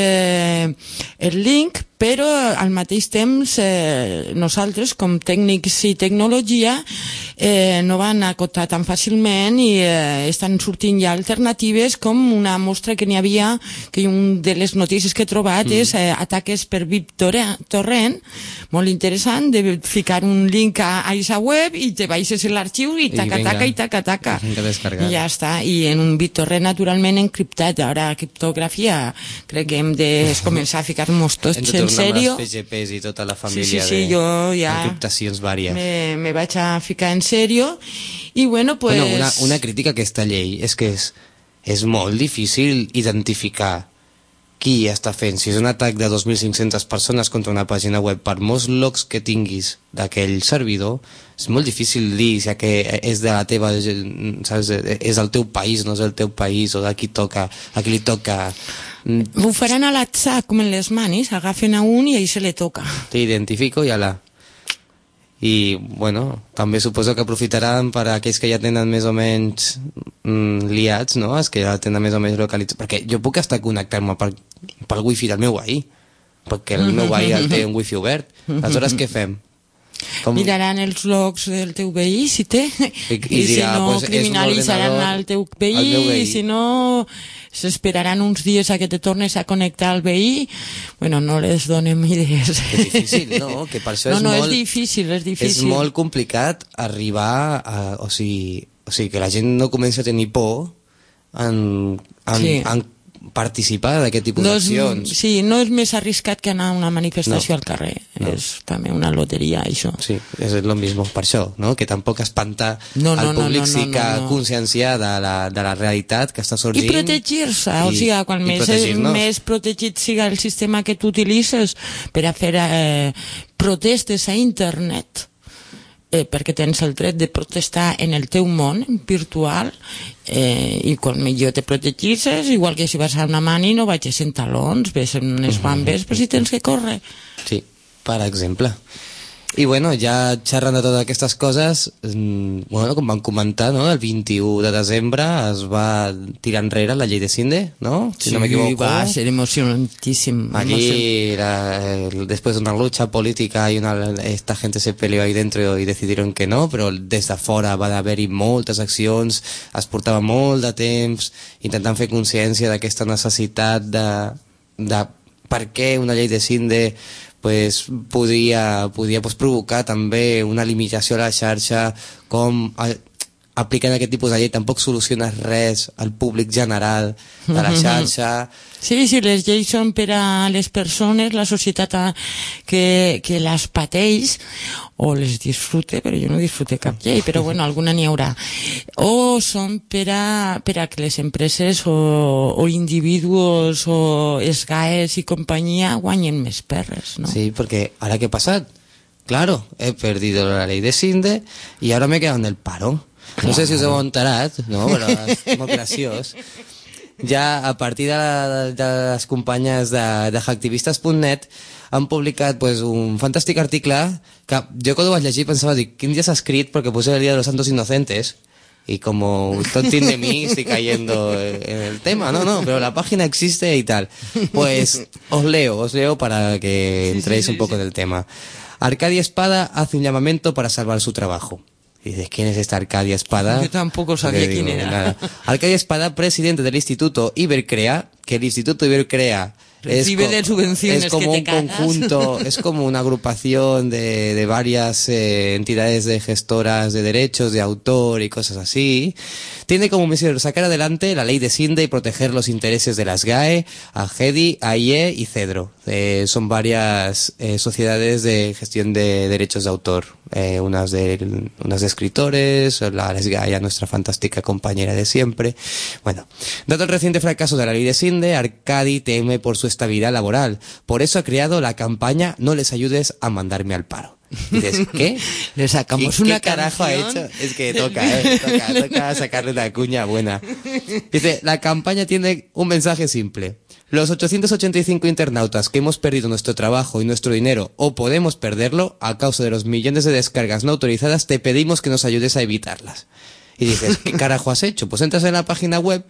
el link, però al mateix temps nosaltres com tècnics i tecnologia no van acotar tan fàcilment i estan sortint ja alternatives, com una mostra que n'hi havia, que una de les notícies que he trobat és ataques per BitTorrent, molt interessant, de ficar un link a aquesta web i te baixes l'arxiu i taca. I ja està, i en un BitTorrent naturalment encriptat. Ara criptografia crec que hem de començar a ficar-nos tots en sèrio. Les PGPs i tota la família jo ja encriptacions vàries. Me vaig a ficar en sèrio i bueno, pues... Una crítica a aquesta llei és que és molt difícil identificar qui està fent. Si és un atac de 2.500 persones contra una pàgina web, per molts logs que tinguis d'aquell servidor, és molt difícil dir si és de la teva, saps, és el teu país, no és el teu país, o de qui li toca. Ho faran a l'atzar, com en les manis, agafen a un i ahí se le toca. T'identifico i ala. I, bueno, també suposo que aprofitaran per a aquells que ja tenen més o menys liats, no? Els que ja tenen més o menys localitzats. Perquè jo puc estar connectant-me pel wifi del meu veí, perquè el meu veí té un wifi obert. Aleshores, què fem? Miraran els logs del teu veí, si té, i si no, criminalitzaran el teu veí, i si no, s'esperaran uns dies a que te tornes a connectar al veí. Bueno, no les donem idees. És difícil, no? Que per això és difícil. És molt complicat arribar a... O sigui, que la gent no comenci a tenir por en participar d'aquest tipus d'accions. Sí, no és més arriscat que anar a una manifestació al carrer. És també una loteria, això. Sí, és el mismo, per això, no? Que tampoc espantar al públic, sí que conscienciar de la realitat que està sorgint. I protegir-se, o sigui, quan més protegit siga el sistema que tu utilitzes per a fer protestes a internet, perquè tens el dret de protestar en el teu món virtual, i quan millor te protegis, igual que si vas a una mani no vagis en talons, ves en unes bambes per si tens que córrer. Sí, per exemple. I bueno, ja xerrant de totes aquestes coses, bueno, com van comentar, no? El 21 de desembre es va tirar enrere la llei de Sinde, ¿no? Si no me equivoco. Sí, va ser emocionantísimo. Allí, después de una lucha política, esta gente se peleó ahí dentro y decidieron que no, però des de fora va haver-hi moltes accions, es portava molt de temps intentant fer consciència d'aquesta necessitat de per què una llei de Sinde podia provocar també una limitació a la xarxa, com aplicant aquest tipus de llei tampoc soluciones res al públic general de la xarxa. Sí, les lleis són per a les persones, la societat que les pateix o les disfrute, però jo no disfrute cap llei, però bueno, alguna n'hi haurà. O són per a que les empreses o individus o els GAEs i companyia guanyen més perres, no? Sí, perquè ara què ha passat? claro, he perdido la ley de Sinde y ahora me he quedado en el paro. No sé si us heu enterat, no? Però és molt graciós. Ja a partir de les companyes de hacktivistes.net han publicat pues, un fantàstic article que jo quan ho vaig llegir pensava, dic, quin dia s'ha escrit perquè posa el dia de los santos inocentes y como tontín de mí estoy cayendo en el tema, no, pero la página existe y tal. Pues os leo para que entréis un poco en el tema. Arcadia Espada hace un llamamiento para salvar su trabajo. Y dices, ¿quién es esta Arcadia Espada? Yo tampoco sabía quién era. Nada. Arcadia Espada, presidente del Instituto Ibercrea, que el Instituto Ibercrea recibe de subvenciones es como que un te cagas. conjunto, es como una agrupación de varias entidades de gestoras de derechos de autor y cosas así. Tiene como misión sacar adelante la ley de Sinde y proteger los intereses de las GAE, AGEDI, AIE y CEDRO. Son varias sociedades de gestión de derechos de autor. Unas de escritores, la Gaia, nuestra fantástica compañera de siempre. Bueno, dado el reciente fracaso de la ley de Sinde, Arcadi teme por su estabilidad laboral. Por eso ha creado la campaña No les ayudes a mandarme al paro. Y dices, ¿qué? Le sacamos ¿Qué una carajo ha canción? hecho? Es que toca sacarle una cuña buena. Dice, la campaña tiene un mensaje simple. Los 885 internautas que hemos perdido nuestro trabajo y nuestro dinero o podemos perderlo a causa de los millones de descargas no autorizadas, te pedimos que nos ayudes a evitarlas. Y dices, ¿qué carajo has hecho? Pues entras en la página web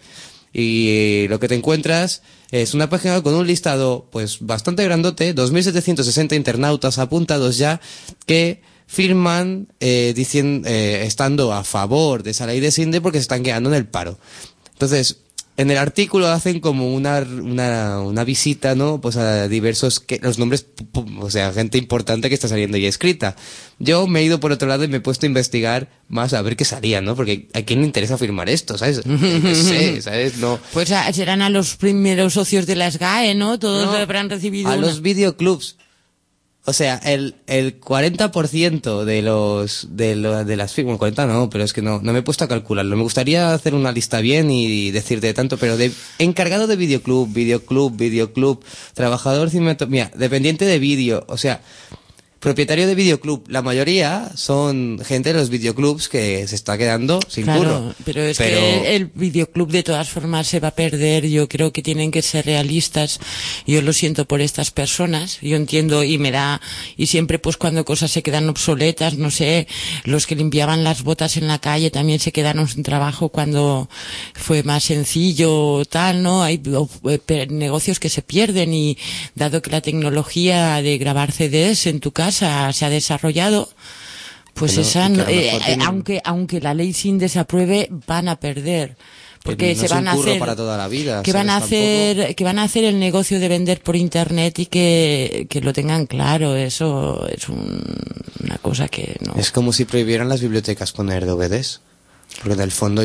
y lo que te encuentras es una página con un listado pues bastante grandote, 2.760 internautas apuntados ya que firman estando a favor de esa ley de Sinde porque se están quedando en el paro. Entonces, en el artículo hacen como una visita, ¿no? Pues a diversos, los nombres, o sea, gente importante que está saliendo ahí escrita. Yo me he ido por otro lado y me he puesto a investigar más a ver qué salía, ¿no? Porque a quién le interesa firmar esto, ¿sabes? No sé, ¿sabes? No. Pues serán a los primeros socios de las GAE, ¿no? Todos habrán recibido a los videoclubs. O sea, el 40% de las firmas, bueno, 40 no, pero es que no me he puesto a calcularlo. Me gustaría hacer una lista bien y decirte tanto, pero encargado de videoclub, trabajador mira, dependiente de vídeo, o sea, propietario de videoclub, la mayoría son gente de los videoclubs que se está quedando sin curro. Pero es que el videoclub de todas formas se va a perder. Yo creo que tienen que ser realistas. Yo lo siento por estas personas. Yo entiendo y siempre pues cuando cosas se quedan obsoletas, no sé, los que limpiaban las botas en la calle también se quedaron sin trabajo cuando fue más sencillo, tal, ¿no? Hay negocios que se pierden y dado que la tecnología de grabar CDs en tu casa se ha desarrollado, pues aunque la ley sin desapruebe, van a perder. Porque no se van a hacer para toda la vida, que van a hacer el negocio de vender por internet y que lo tengan claro. Eso es una cosa que no. Es como si prohibieran las bibliotecas poner DVDs. Porque en el fondo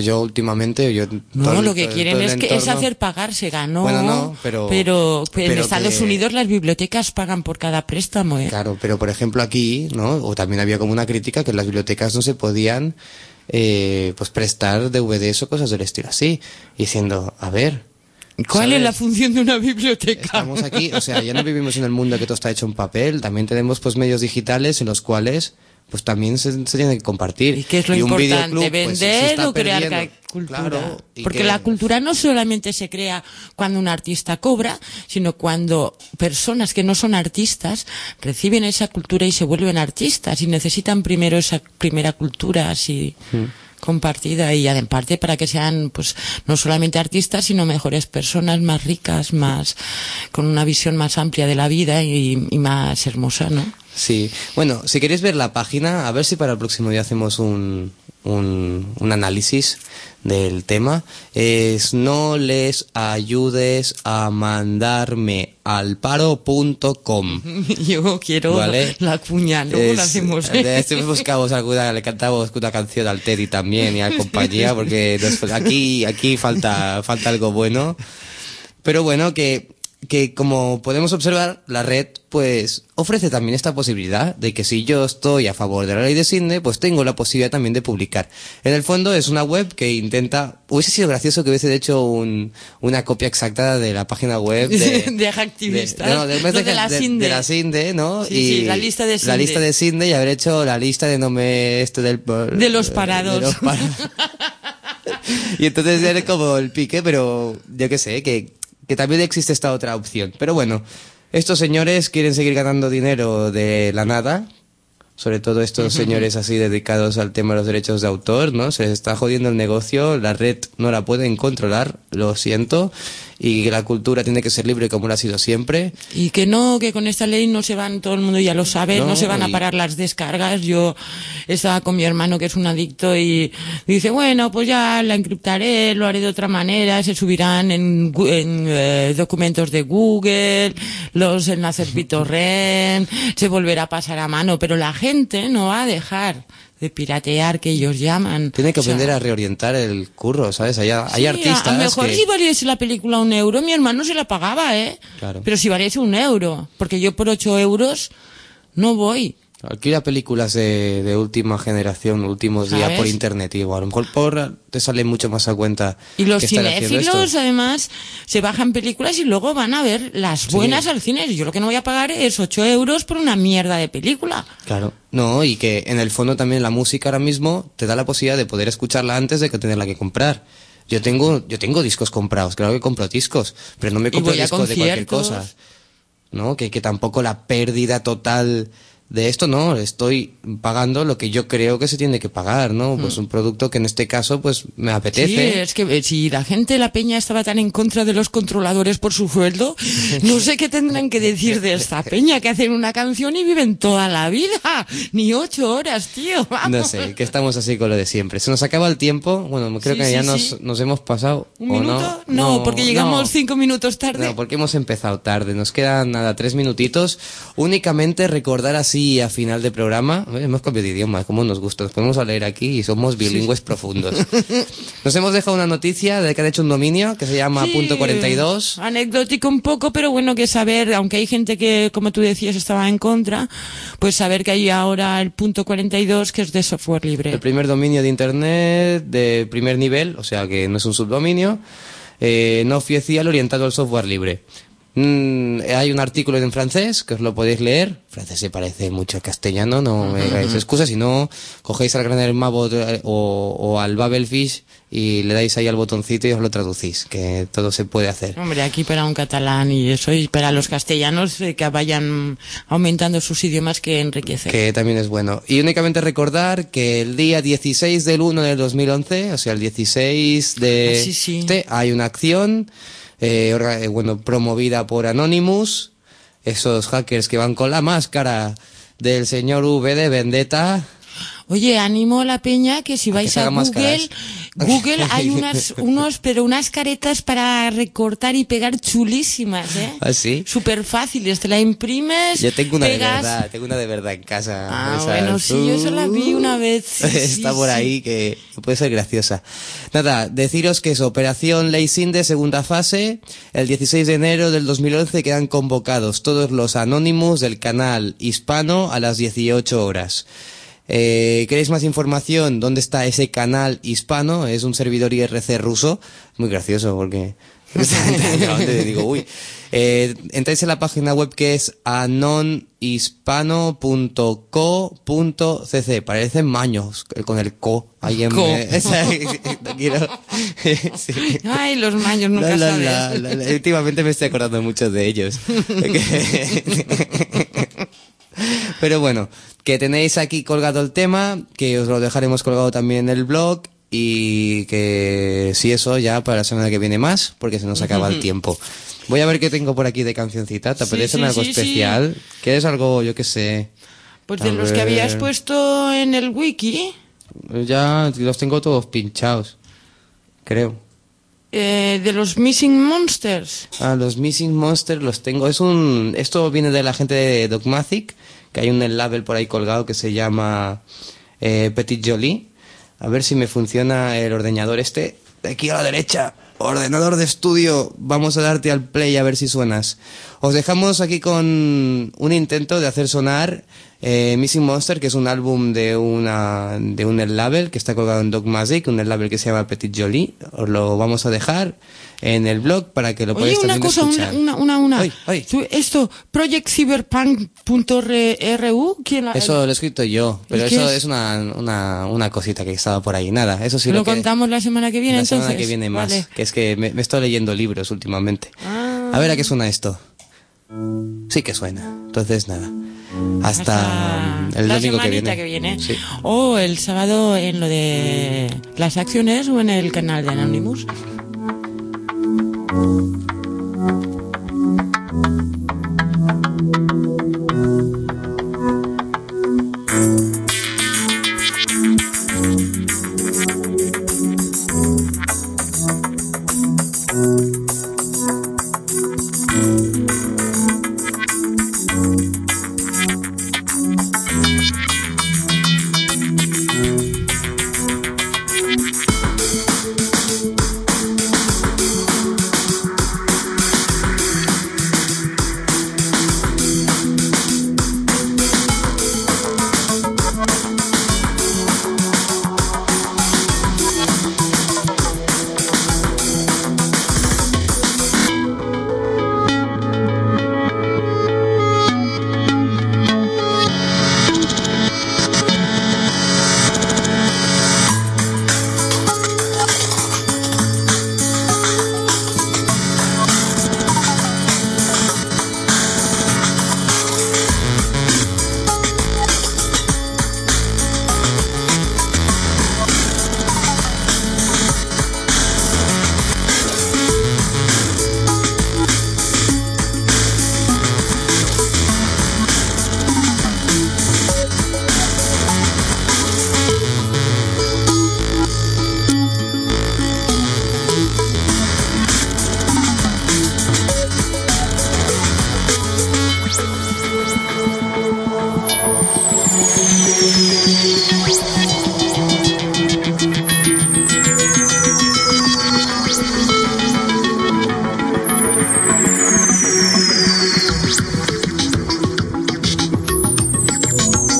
lo que quieren es hacer pagar Sega, ¿no? Bueno, no, pero en Estados Unidos las bibliotecas pagan por cada préstamo, ¿eh? Claro, pero por ejemplo aquí, ¿no? O también había como una crítica que las bibliotecas no se podían pues prestar DVDs o cosas del estilo así, diciendo, a ver, ¿cuál es la función de una biblioteca? Estamos aquí, o sea, ya no vivimos en el mundo que todo está hecho en papel, también tenemos pues medios digitales en los cuales pues también se tiene que compartir. ¿Y qué es lo importante? ¿Vender o crear cultura? Claro, porque la cultura no solamente se crea cuando un artista cobra, sino cuando personas que no son artistas reciben esa cultura y se vuelven artistas y necesitan primero esa primera cultura así compartida y en parte para que sean pues no solamente artistas sino mejores personas, más ricas, más con una visión más amplia de la vida y más hermosa, ¿no? Sí, bueno, si queréis ver la página, a ver si para el próximo día hacemos un análisis del tema. Es no les ayudes a mandarme al paro.com. Yo quiero, ¿vale? La cuña, luego la hacemos. Buscamos le cantamos una canción al Teddy también y a la compañía, porque aquí falta algo bueno. Pero bueno, que que como podemos observar, la red pues ofrece también esta posibilidad de que si yo estoy a favor de la ley de Sinde, pues tengo la posibilidad también de publicar. En el fondo es una web que intenta... Hubiese sido gracioso que hubiese hecho una copia exacta de la página web de activistas. De la Sinde, ¿no? Sí, la lista de Sinde. La lista de Sinde y haber hecho la lista de de los parados. Y entonces era como el pique, pero yo qué sé, que también existe esta otra opción. Pero bueno, estos señores quieren seguir ganando dinero de la nada, sobre todo estos señores así dedicados al tema de los derechos de autor, ¿no? Se les está jodiendo el negocio, la red no la pueden controlar, lo siento, y que la cultura tiene que ser libre como lo ha sido siempre. Y que con esta ley no se van, todo el mundo ya lo sabe, no se van a parar las descargas. Yo estaba con mi hermano que es un adicto y dice, bueno, pues ya la encriptaré, lo haré de otra manera, se subirán en documentos de Google, los enlaces BitTorrent, se volverá a pasar a mano, pero la gente no va a dejar de piratear, que ellos llaman. Tiene que aprender a reorientar el curro, ¿sabes? Hay artistas a lo mejor que... si valiese la película €1, mi hermano se la pagaba, Claro. Pero si valiese €1, porque yo por 8 euros no voy. Alquila películas de última generación, últimos días por internet, y a lo mejor te sale mucho más a cuenta. Y los que estar haciendo cinéfilos, esto. además, se bajan películas y luego van a ver las buenas al cine. Yo lo que no voy a pagar es 8 euros por una mierda de película. Claro. No, y que en el fondo también la música ahora mismo te da la posibilidad de poder escucharla antes de que tenerla que comprar. Yo tengo discos comprados, claro que compro discos, pero no me compro discos de cualquier cosa. ¿No? Que tampoco la pérdida total de esto, no, estoy pagando lo que yo creo que se tiene que pagar, ¿no? Pues un producto que en este caso, pues me apetece. Sí, es que si la gente, la peña, estaba tan en contra de los controladores por su sueldo, no sé qué tendrán que decir de esta peña, que hacen una canción y viven toda la vida, ni 8 horas, tío, vamos. No sé, que estamos así con lo de siempre. Se nos acaba el tiempo, bueno, creo que ya nos hemos pasado. ¿Un minuto? No, porque llegamos 5 minutos tarde. No, porque hemos empezado tarde, nos quedan 3 minutitos. Únicamente recordar así a final de programa, hemos cambiado de idioma, como nos gusta, nos podemos leer aquí y somos bilingües profundos. Nos hemos dejado una noticia de que han hecho un dominio que se llama .42. Anecdótico un poco, pero bueno que saber, aunque hay gente que, como tú decías, estaba en contra, pues saber que hay ahora el .42 que es de software libre. El primer dominio de internet de primer nivel, o sea que no es un subdominio, no oficial orientado al software libre. Hay un artículo en francés que os lo podéis leer. Francés se parece mucho al castellano, no me hagáis excusas. Si no, cogéis al Gran Hermano o al Babelfish y le dais ahí al botoncito y os lo traducís, que todo se puede hacer. Hombre, aquí para un catalán y eso, y para los castellanos que vayan aumentando sus idiomas, que enriquece. Que también es bueno. Y únicamente recordar que el día 16 del 1 del 2011, o sea, el 16 de hay una acción promovida por Anonymous, esos hackers que van con la máscara del señor V de Vendetta. Oye, animo a la peña que si vais a Google hay unas caretas para recortar y pegar chulísimas, ¿eh? ¿Ah, sí? Súper fáciles, te la imprimes. Yo tengo una pegas... tengo una de verdad en casa. Bueno, sí, yo eso la vi una vez. Sí, está por ahí que puede ser graciosa. Nada, deciros que es Operación Ley Sinde, segunda fase. El 16 de enero del 2011 quedan convocados todos los Anonymous del canal hispano a las 18 horas. ¿Queréis más información? ¿Dónde está ese canal hispano? Es un servidor IRC ruso. Muy gracioso porque... digo, uy. Entráis en la página web que es anonhispano.co.cc. Parecen maños con el co. Ahí en no quiero. Sí. Ay, los maños nunca sabes. Últimamente me estoy acordando mucho de ellos. Pero bueno, que tenéis aquí colgado el tema, que os lo dejaremos colgado también en el blog, y que si eso ya para la semana que viene más, porque se nos acaba el tiempo. Voy a ver qué tengo por aquí de cancioncita. ¿Te apetece algo especial? ¿Quieres algo, yo qué sé? Pues de los que habías puesto en el wiki. Ya los tengo todos pinchados, creo. De los Missing Monsters. Los Missing Monsters los tengo. Esto viene de la gente de Dogmatic, que hay un label por ahí colgado que se llama Petit Jolie. A ver si me funciona el ordenador este. de aquí a la derecha, ordenador de estudio, vamos a darte al play a ver si suenas. Os dejamos aquí con un intento de hacer sonar Missing Monster, que es un álbum de un label que está colgado en Dogmatic, un label que se llama Petit Jolie. Os lo vamos a dejar en el blog para que lo podáis también escuchar. Oye. Esto, projectcyberpunk.ru, ¿quién Eso lo he escrito yo, pero eso es una cosita que estaba por ahí. Nada, eso sí lo contamos la semana que viene, entonces. La semana que viene más, vale. Que es que me estoy leyendo libros últimamente. A ver a qué suena esto. Sí que suena. Entonces nada. Hasta el domingo que viene. Sí. O el sábado en lo de las acciones o en el canal de Anonymous.